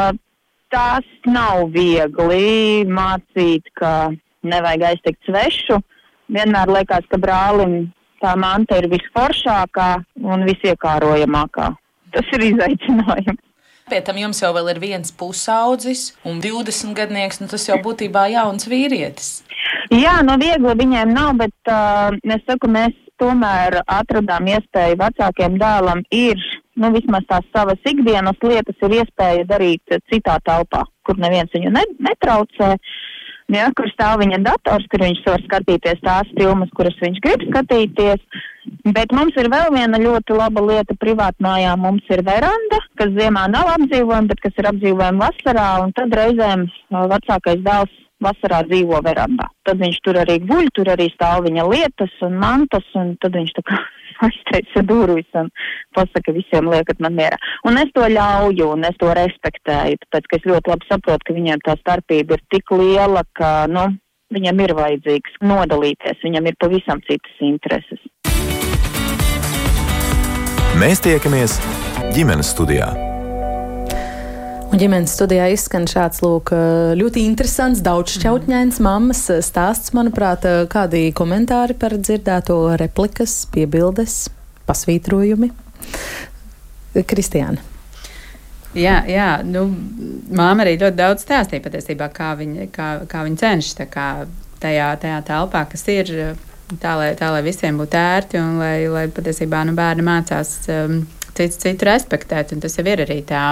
Speaker 7: tās nav viegli mācīt, ka nevajag aiztikt svešu. Vienmēr liekas, ka brālim tā manta ir visforšākā un visiekārojamākā. Tas ir izaicinājums.
Speaker 8: Pie tam jums jau vēl ir viens pusaudzis un divdesmit gadnieks, nu tas jau būtībā jauns vīrietis.
Speaker 7: Jā, nu viegli viņiem nav, bet uh, es saku, mēs tomēr atradām iespēju vecākiem dēlam ir, nu vismaz tās savas ikdienas lietas ir iespēja darīt citā telpā, kur neviens viņu ne, netraucē, ja, kur stāv viņa dators, kur viņš var skatīties tās filmas, kuras viņš grib skatīties. Bet mums ir vēl viena ļoti laba lieta privātmājā, mums ir veranda, kas ziemā nav apdzīvojama, bet kas ir apdzīvojama vasarā, un tad reizēm vecākais dēls vasarā dzīvo verandā. Tad viņš tur arī guļ, tur arī stāv viņa lietas un mantas, un tad viņš tā kā aiztaisa durvis un pasaka visiem liekat man mierā. Un es to ļauju, un es to respektēju, tāpēc, ka es ļoti labi saprotu, ka viņiem tā starpība ir tik liela, ka, nu, viņam ir vajadzīgs nodalīties, viņam ir pavisam citas intereses.
Speaker 2: Mēs tiekamies ģimenes studijā.
Speaker 3: Un ģimenes studijā izskan šāds lūk ļoti interesants, daudzšķautņains mammas stāsts, manuprāt, kādi komentāri par dzirdēto, replikas, piebildes, pasvītrojumi. Kristiāna.
Speaker 6: Jā, jā, nu, māma arī ļoti daudz stāstīja patiesībā, kā viņa, kā, kā viņa cenšas tā kā tajā, tajā telpā, kas ir tā, lai, tā, lai visiem būtu ērti un lai, lai patiesībā nu, bērni mācās um, citu, citu respektēt, un tas jau ir arī tā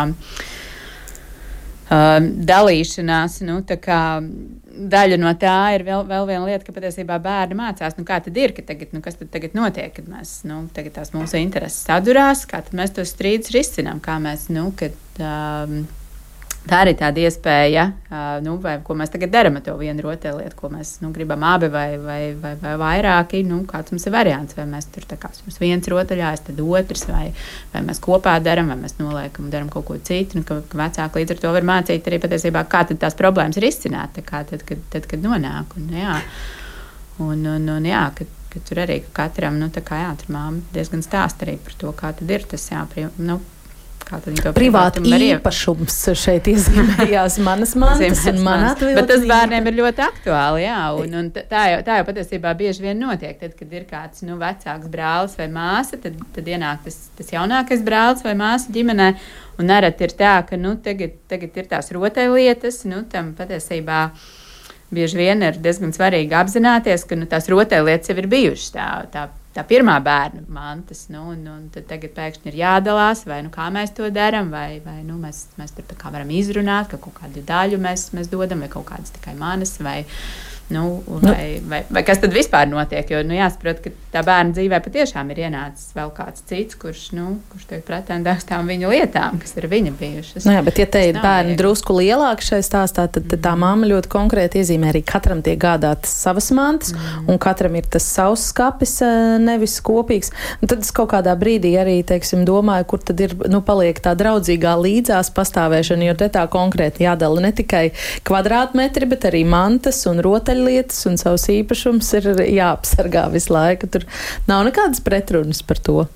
Speaker 6: Uh, dalīšanās, nu, tā kā daļa no tā ir vēl, vēl viena lieta, ka patiesībā bērni mācās, nu, kā tad ir, ka tagad, nu, kas tad tagad notiek, kad mēs, nu, tagad tās mūsu intereses sadurās, kā tad mēs tos strīdus risinām, kā mēs, nu, kad um, tā arī tāda iespēja, uh, nu, vai ko mēs tagad daram ar to vienu rotaļlietu, ko mēs, nu, gribam abi vai, vai, vai, vai vairāki, nu, kāds mums ir variants, vai mēs tur tā kā mums viens rotaļājas, tad otrs, vai, vai mēs kopā daram, vai mēs noliekam, daram kaut ko citu, nu, ka, ka vecāki līdz ar to var mācīt arī patiesībā, kā tad tās problēmas risināt, tā kā tad, kad, tad, kad nonāk, un jā, un, un, un jā, ka ka tur arī katram, nu, tā kā jā, tur māma diezgan stāsta arī par to, kā tad ir tas, jā, nu, kā tad viņi to
Speaker 3: privāti īpašums šeit iezīmējās manas mantas un man atvilknība.
Speaker 6: Bet tas bērniem ir ļoti aktuāli, jā, un, un tā, jau, tā jau patiesībā bieži vien notiek, tad, kad ir kāds, nu, vecāks brālis vai māsa, tad, tad ienāk tas, tas jaunākais brālis vai māsa ģimenē, un nereti ir tā, ka, nu, tagad, tagad ir tās rotaļlietas, nu, tam patiesībā bieži vien ir diezgan svarīgi apzināties, ka, nu, tās rotaļlietas jau ir bijušas tā, tā, tā pirmā bērna mantas, nu, un, un tad tagad pēkšņi ir jādalās, vai, nu, kā mēs to darām, vai, vai, nu, mēs, mēs tur tā kā varam izrunāt, ka kaut kādu daļu mēs, mēs dodam, vai kaut kādas tikai manas, vai, nu, vai, vai, vai kas tad vispār notiek, jo, nu, jāsaprot, ka tā bērna dzīvē patiešām ir ienācis vēl kāds cits, kurš, nu, kurš tiek pretendēts tām viņa lietām, kas ir viņa bijušas.
Speaker 3: Nu jā, bet ja te ir bērni viegli. Drusku lielāki šai stāstā, tad, tad tā mamma ļoti konkrēti iezīmē arī katram tiek gādātas savas mantas, mm. un katram ir tas savs skapis, nevis kopīgs. Un tad es kaut kādā brīdī arī, teiksim, domāju, kur tad ir, nu, paliek tā draudzīgā līdzās pastāvēšana, jo te tā konkrēti jādala ne tikai kvadrātmetri, bet arī mantas un rotaļlietas un savus īpašums ir jāapsargā visu laiku. Tur nav nekādas pretrunas par to.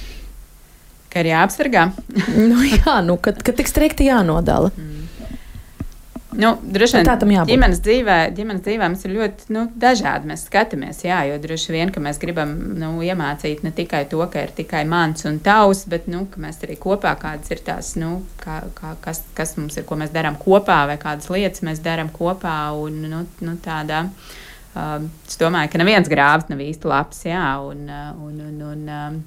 Speaker 6: Ka ir jāapsargā?
Speaker 3: nu jā, nu, kad, kad tik strikti jānodala. Mm.
Speaker 6: Nu, droši vien ģimenes dzīvē, ģimenes dzīvē mums ir ļoti, nu, dažādi. Mēs skatāmies, jā, jo droši vien, ka mēs gribam, nu, iemācīt ne tikai to, ka ir tikai mans un tavs, bet, nu, ka mēs arī kopā kādas ir tās, nu, kā, kā, kas, kas mums ir, ko mēs darām kopā, vai kādas lietas mēs darām kopā, un, nu, nu tādā, uh, es domāju, ka neviens grāvs nav īsti labs, jā, un, un, un, un, um,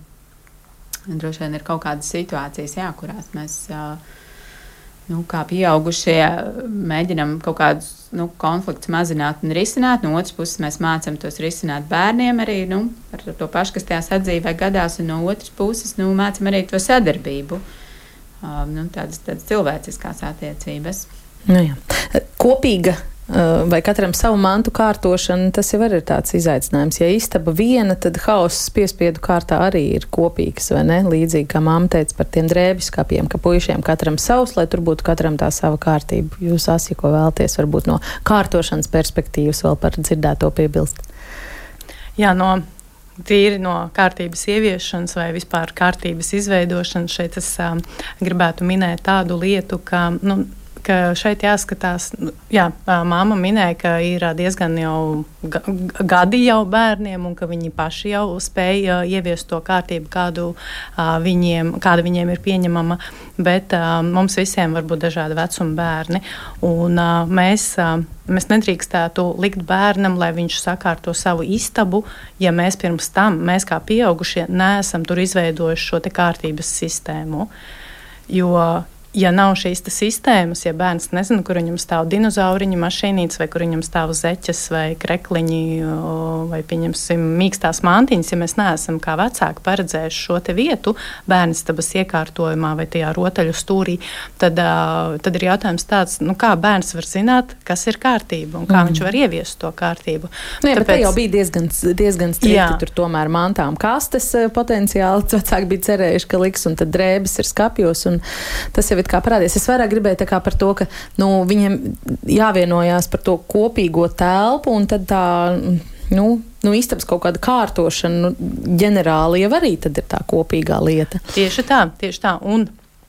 Speaker 6: un droši vien ir kaut kādas situācijas, jā, kurās mēs, uh, nu, kā pieaugušie, mēģinam kaut kādus, nu, konfliktus mazināt un risināt. No otras puses mēs mācam tos risināt bērniem arī, nu, ar to pašu, kas tajā sadzīvē gadās, un no otras puses, nu, mācam arī to sadarbību, um, nu, tādas, tādas cilvēciskās attiecības.
Speaker 3: Nu jā. Kopīga vai katram savu mantu kārtošana, tas jau ir tāds izaicinājums. Ja istaba viena, tad hauss piespiedu kārtā arī ir kopīgs, vai ne? Līdzīgi, kā mamma teica par tiem drēbiskapiem, ka puišiem katram savs, lai tur būtu katram tā sava kārtība. Jūs, Asja, ko vēlties, varbūt no kārtošanas perspektīvas vēl par dzirdēto piebilst?
Speaker 4: Jā, no tīri no kārtības ieviešanas vai vispār kārtības izveidošanas šeit es um, gribētu minēt tādu lietu, ka, nu, ka šeit jāskatās, jā, māma minēja, ka ir diezgan jau gadi jau bērniem un ka viņi paši jau spēja ieviest to kārtību, kādu viņiem, kāda viņiem ir pieņemama, bet mums visiem var būt dažādi vecuma bērni, un mēs, mēs nedrīkstētu likt bērnam, lai viņš sakārto savu istabu, ja mēs pirms tam, mēs kā pieaugušie, neesam tur izveidojuši šo te kārtības sistēmu, jo ja nav šīs sistēmas, ja bērns nezina, kur viņam stāv dinozauriņu mašīnītes, vai kur viņam stāv zeķes, vai krekliņi, vai, pieņemsim, mīkstās mantiņas, ja mēs neesam kā vecāki paredzējuši šo te vietu bērnistabas iekārtojumā vai tajā rotaļu stūrī, tad, tad ir jautājums tāds, nu kā bērns var zināt, kas ir kārtība un kā mm. viņš var ieviest to kārtību.
Speaker 3: Nu, jā, Tāpēc, bet te jau bija diezgan, diezgan strikti, tur tomēr mantām kastes potenciāli vecāki bija cerējuši, ka liks, un tad drēbes ir skapjos, un tas jau kā parādījies. Es vairāk gribēju tā kā par to, ka, nu, viņiem jāvienojās par to kopīgo telpu, un tad tā, nu, nu istabas kaut kāda kārtošana, nu, ģenerāli jau arī tad ir tā kopīgā lieta.
Speaker 4: Tieši tā, tieši tā. Un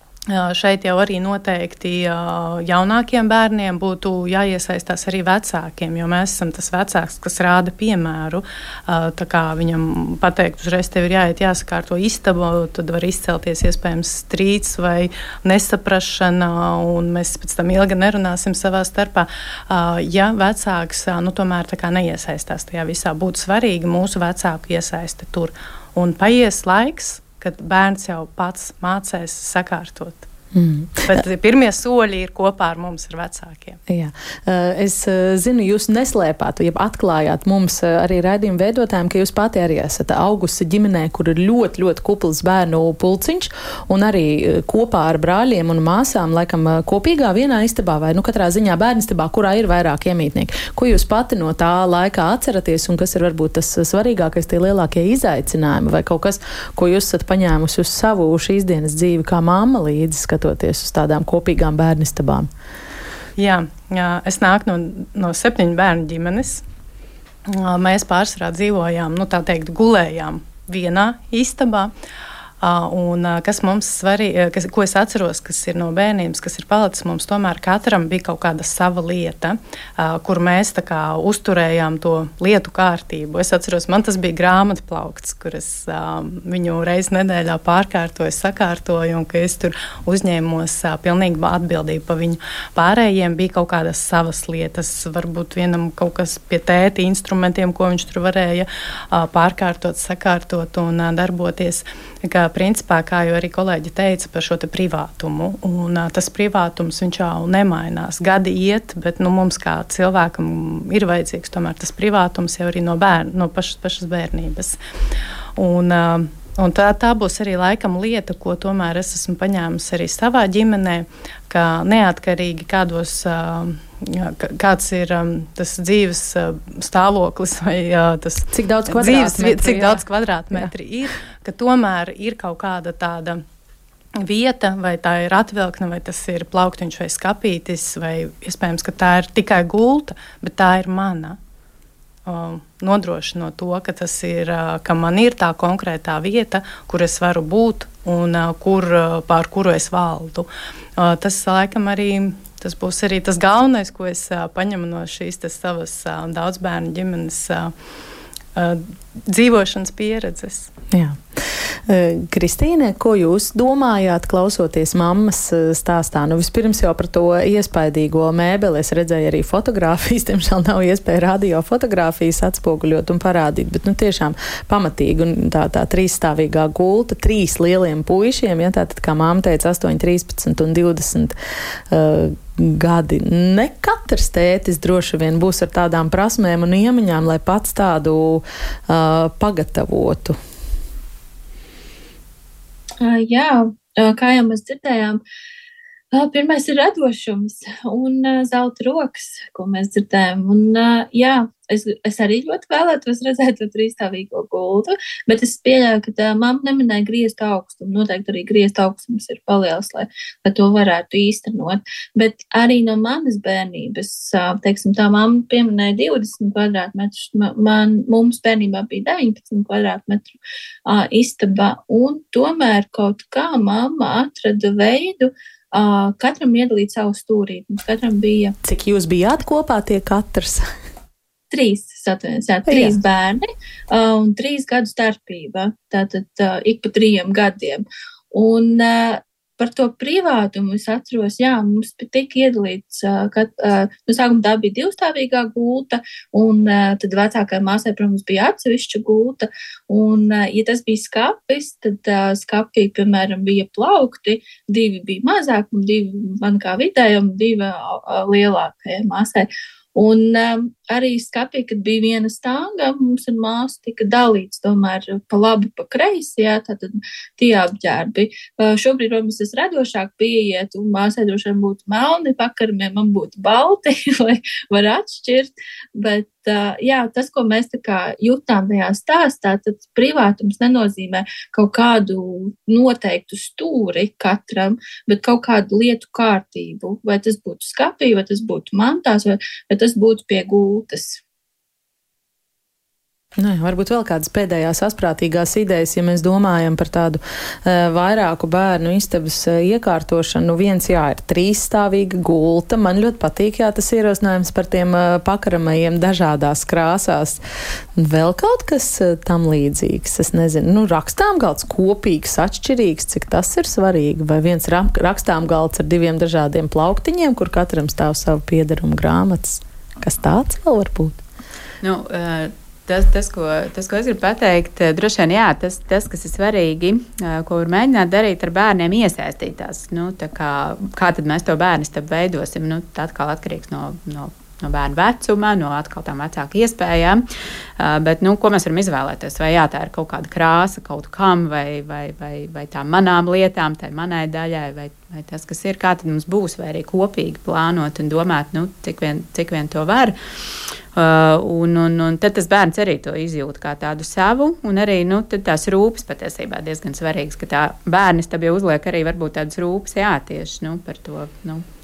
Speaker 4: šeit jau arī noteikti jaunākiem bērniem būtu jāiesaistās arī vecākiem, jo mēs esam tas vecāks, kas rāda piemēru. Tā kā viņam pateikt, uzreiz tev ir jāiet jāsakārto istabu, tad var izcelties iespējams strīds vai nesaprašana, un mēs pēc tam ilgi nerunāsim savā starpā. Ja vecāks, nu, tomēr tā kā neiesaistās tajā visā, būtu svarīgi mūsu vecāku iesaiste tur. Un paies laiks, kad bērns jau pats mācēs sakārtot. Mm. Bet pirmie soļi ir kopā ar mums, ar vecākiem.
Speaker 3: Jā. Es zinu, jūs neslēpāt, ja atklājāt mums arī raidījumu veidotājiem, ka jūs pati arī esat augusi ģimenē, kur ir ļoti, ļoti kupls bērnu pulciņš, un arī kopā ar brāļiem un māsām, laikam kopīgā vienā istabā, vai nu katrā ziņā bērnistabā, kurā ir vairāk iemītnieki. Ko jūs pati no tā laikā atceraties, un kas ir varbūt tas svarīgākais, tie lielākie izaicinājumi, vai kaut kas, ko jūs esat paņēmusi uz savu šīs dienas dzīvi kā mamma līdzi, skatoties uz tādām kopīgām bērnistabām?
Speaker 4: Jā, jā, es nāku no, no septiņu bērnu ģimenes, mēs pārsvarā dzīvojām, nu tā teikt, gulējām vienā istabā. Un kas mums svarīgi, kas, ko es atceros, kas ir no bērnības, kas ir palicis, mums tomēr katram bija kaut kāda sava lieta, kur mēs tā kā uzturējām to lietu kārtību. Es atceros, man tas bija grāmatplaukts, kur es viņu reiz nedēļā pārkārtoju, sakārtoju, un ka es tur uzņēmos pilnīgi atbildību pa viņu. Pārējiem bija kaut kādas savas lietas, varbūt vienam kaut kas pie tēti instrumentiem, ko viņš tur varēja pārkārtot, sakārtot un darboties. Kā principā, kā jau arī kolēģi teica par šo te privātumu, un uh, tas privātums viņš jau nemainās. Gadi iet, bet nu, mums kā cilvēkam ir vajadzīgs tomēr tas privātums jau arī no, bērn, no pašas, pašas bērnības. Un, uh, un tā, tā būs arī laikam lieta, ko tomēr es esmu paņēmusi arī savā ģimenē, ka neatkarīgi kādos, uh, kāds ir um, tas dzīves uh, stāvoklis vai uh, tas
Speaker 3: cik daudz kvadrātmetri,
Speaker 4: dzīves, cik daudz kvadrātmetri ir, ka tomēr ir kaut kāda tāda vieta, vai tā ir atvilkne, vai tas ir plauktiņš vai skapītis, vai iespējams, ka tā ir tikai gulta, bet tā ir mana. Uh, nodrošinot to, ka tas ir, uh, ka man ir tā konkrētā vieta, kur es varu būt un uh, kur, uh, pār kuru es valdu. Uh, tas laikam arī, tas būs arī tas galvenais, ko es uh, paņemu no šīs tas savas uh, daudzbērnu ģimenes uh, uh, dzīvošanas pieredzes.
Speaker 3: Jā. Kristīne, ko jūs domājāt, klausoties mammas stāstā? Nu, vispirms jau par to iespaidīgo mēbeli. Es redzēju arī fotogrāfijas, tiemžēl nav iespēja radio fotogrāfijas atspoguļot un parādīt, bet nu, tiešām pamatīgi un tā, tā trīsstāvīgā gulta, trīs lieliem puišiem, ja tātad, kā mamma teica, astoņi, trīspadsmit un divdesmit uh, gadi. Ne katrs tētis droši vien būs ar tādām prasmēm un iemaņām, lai pats tādu uh, pagatavotu.
Speaker 5: Uh, jā, uh, kā jau mēs dzirdējām, uh, pirmais ir radošums un uh, zelta rokas, ko mēs dzirdējām. Un, uh, jā, es, es arī ļoti vēlētos redzēt to trīsstāvīgo gultu, bet es pieļauju, ka tā mamma neminēja griestu augstumu. Noteikti arī griestu augstums ir paliels, lai, lai to varētu īstenot. Bet arī no manas bērnības, uh, teiksim, tā mamma pieminēja divdesmit kvadrātmetrus. Man, mums bērnībā bija deviņpadsmit kvadrātmetru uh, istaba, un tomēr kaut kā mamma atrada veidu, uh, katram iedalīt savu stūrīti. Mums katram bija...
Speaker 3: Cik jūs bijāt kopā tie katrs?
Speaker 5: Trīs, atvainojos, jā, trīs bērni uh, un trīs gadu starpība, tātad uh, ik pa trījiem gadiem. Un uh, par to privātumu es atceros, jā, mums tika iedalīts, uh, kad, uh, no sākuma tā bija divstāvīgā gulta, un uh, tad vecākai māsai, protams, bija atsevišķa gulta, un, uh, ja tas bija skapis, tad uh, skapī, piemēram, bija plaukti, divi bija mazāk, un divi man kā vidēji, un divi uh, lielākajai māsai. Un um, arī skapī, kad bija viena stanga, mums ar māsu tika dalīts tomēr pa labi, pa kreisi, jā, tātad tie apģērbi. Uh, šobrīd, protams, es radošāk pieiet, un māsai droši vien būtu melni pakarmie, man būtu balti, lai var atšķirt, bet uh, jā, tas, ko mēs tā kā jutām tajā stāstā, tad privātums nenozīmē kaut kādu noteiktu stūri katram, bet kaut kādu lietu kārtību, vai tas būtu skapī, vai tas būtu mantās, vai, vai tas būtu pie gultas.
Speaker 3: Nē, varbūt vēl kādas pēdējās asprātīgās idejas, ja mēs domājam par tādu uh, vairāku bērnu istabas uh, iekārtošanu. Nu, viens, jā, ir trīsstāvīga gulta. Man ļoti patīk, jā, tas ierosinājums par tiem uh, pakaramajiem dažādās krāsās. Vēl kaut kas uh, tam līdzīgs, es nezinu, nu, rakstām galds kopīgs, atšķirīgs, cik tas ir svarīgi, vai viens rak- rakstām galds ar diviem dažādiem plauktiņiem, kur katram stāv savu piederumu grāmatas. Kas tāds vēl var būt?
Speaker 6: Nu, uh... Tas, tas, ko, tas, ko es gribu pateikt, droši vien, jā, tas, tas, kas ir svarīgi, ko var mēģināt darīt ar bērniem, iesaistītās. Nu, kā, kā tad mēs to bērnistabu veidosim? Nu, tā atkal atkarīgs no, no, no bērna vecuma, no atkal tām vecāku iespējām. Uh, bet, nu, ko mēs varam izvēlēties? Vai jā, tā ir kaut kāda krāsa kaut kam, vai, vai, vai, vai tā manām lietām, tai manai daļai, vai, vai tas, kas ir, kā tad mums būs, vai arī kopīgi plānot un domāt, nu, cik vien, cik vien to var. Uh, un, un, un tad tas bērns arī to izjūt kā tādu savu, un arī nu, tās rūpes patiesībā diezgan svarīgas, ka tā bērnistaba jau uzliek arī varbūt tādas rūpes, jā, tieši nu, par to, nu,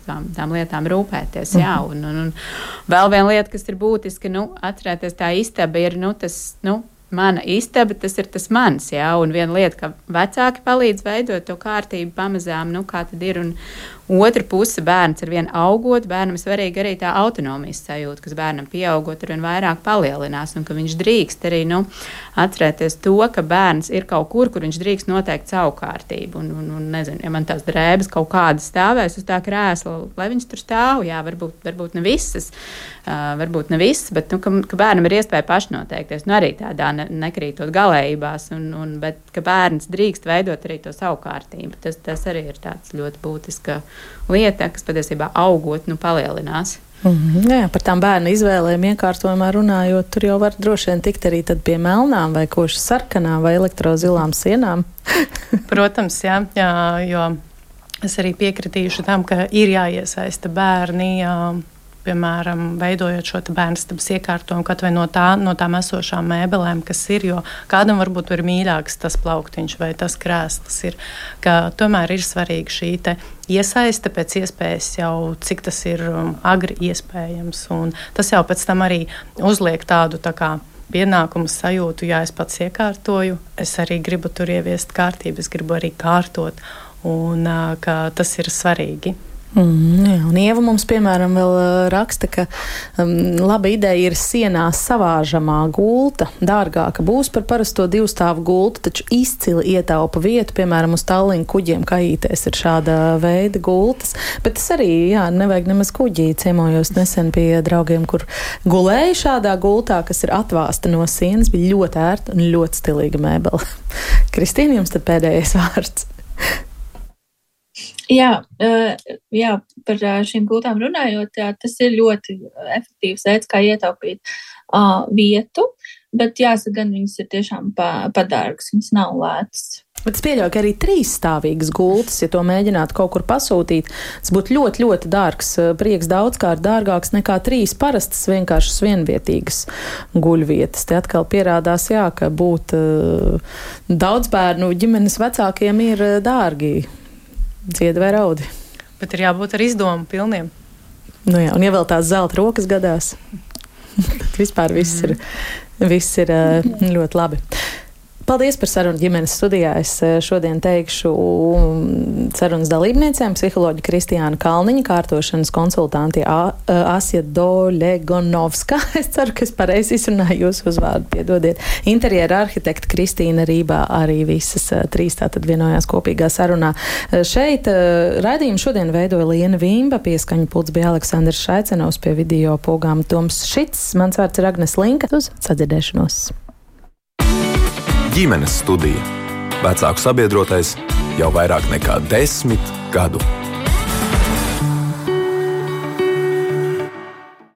Speaker 6: tām, tām lietām rūpēties. Jā, un, un, un vēl viena lieta, kas ir būtiska, nu, atcerēties, tā istaba ir, nu, tas, nu, mana istaba, tas ir tas mans, jā, un viena lieta, ka vecāki palīdz veidot to kārtību pamazām, nu, kā tad ir, un otra puse bērns ar vienu augot, bērnam svarīgi arī tā autonomijas sajūta, kas bērnam pieaugot ar vien vairāk palielinās, un ka viņš drīkst arī, nu, atcerēties to, ka bērns ir kaut kur, kur viņš drīkst noteikt savu kārtību, un, un, un nezinu, ja man tās drēbes kaut kādas stāvēs uz tā krēsla, lai viņas tur stāv, jā, varbūt, varbūt ne visas, uh, varbūt ne visas, bet, nu, ka, ka bērnam ir iespēja pašnoteikties, nu, arī tādā ne, nekrītot galējībās, un, un, bet, ka bērns drīkst veidot arī to savu kārtību, tas, tas arī ir tāds ļoti būtiska lieta, kas patiesībā augot, nu, palielinās.
Speaker 3: Mm-hmm. Jā, par tām bērnu izvēlēm iekārtojumā runājot, tur jau var droši vien tikt arī tad pie melnām vai koši sarkanām vai elektrozilām sienām.
Speaker 4: Protams, jā, jā, jo es arī piekritīšu tam, ka ir jāiesaista bērni, jā, piemēram, veidojot šo bērnstabas iekārtojumu, kaut vai no, tā, no tām esošām mēbelēm, kas ir, jo kādam varbūt ir mīļāks tas plauktiņš vai tas krēsls ir, ka tomēr ir svarīgi šī te iesaiste pēc iespējas jau, cik tas ir um, agri iespējams, un tas jau pēc tam arī uzliek tādu tā kā pienākumu sajūtu, ja es pats iekārtoju, es arī gribu tur ieviest kārtību, es gribu arī kārtot, un uh, ka tas ir svarīgi.
Speaker 3: Mm, jā, un Ieva mums, piemēram, vēl raksta, ka um, laba ideja ir sienā savāžamā gulta. Dārgāka būs par parasto divstāvu gultu, taču izcili ietaupa vietu, piemēram, uz Talliņu kuģiem kajītēs ir šāda veida gultas. Bet tas arī, jā, nevajag nemaz kuģī. Ciemojos nesen pie draugiem, kur gulēja šādā gultā, kas ir atvāsta no sienas, bija ļoti ērta un ļoti stilīga mēbele. Kristīna, jums tad pēdējais vārds.
Speaker 5: Jā, jā, par šīm gultām runājot, jā, tas ir ļoti efektīvs veids, kā ietaupīt uh, vietu, bet jāsaka, gan viņas ir tiešām pa, padārgas, viņas nav lētas.
Speaker 3: Bet es pieļauju, ka arī trīsstāvīgas gultas, ja to mēģinātu kaut kur pasūtīt, tas būtu ļoti, ļoti dārgs, prieks daudzkārt dārgāks nekā trīs parastas vienkāršas vienvietīgas guļvietas. Te atkal pierādās, jā, ka būt uh, daudz bērnu ģimenes vecākiem ir uh, dārgi. Dziedi vai raudi.
Speaker 4: Bet ir jābūt ar izdomu pilniem.
Speaker 3: Nu jā, un ja vēl tās zelta rokas gadās, tad vispār viss ir, viss ir ļoti labi. Paldies par sarunu ģimenes studijā. Es šodien teikšu sarunas dalībniecēm psiholoģi Kristiāna Kalniņa, kārtošanas konsultanti Asja Doļegonovska. Es ceru, ka es pareizi izrunāju jūsu uzvārdu, piedodiet. Interjera arhitekta Kristīna Rībā arī visas trīs tātad vienojās kopīgā sarunā. Šeit raidījumu šodien veidoja Liena Vīmba, pieskaņu pults bija Aleksandrs Šaicenovs, pie video pogām Toms Šits. Mans vārds ir Agnes Linka. Uz sadzirdēšanos.
Speaker 2: Ģimenes studija. Vecāku sabiedrotais jau vairāk nekā desmit gadu.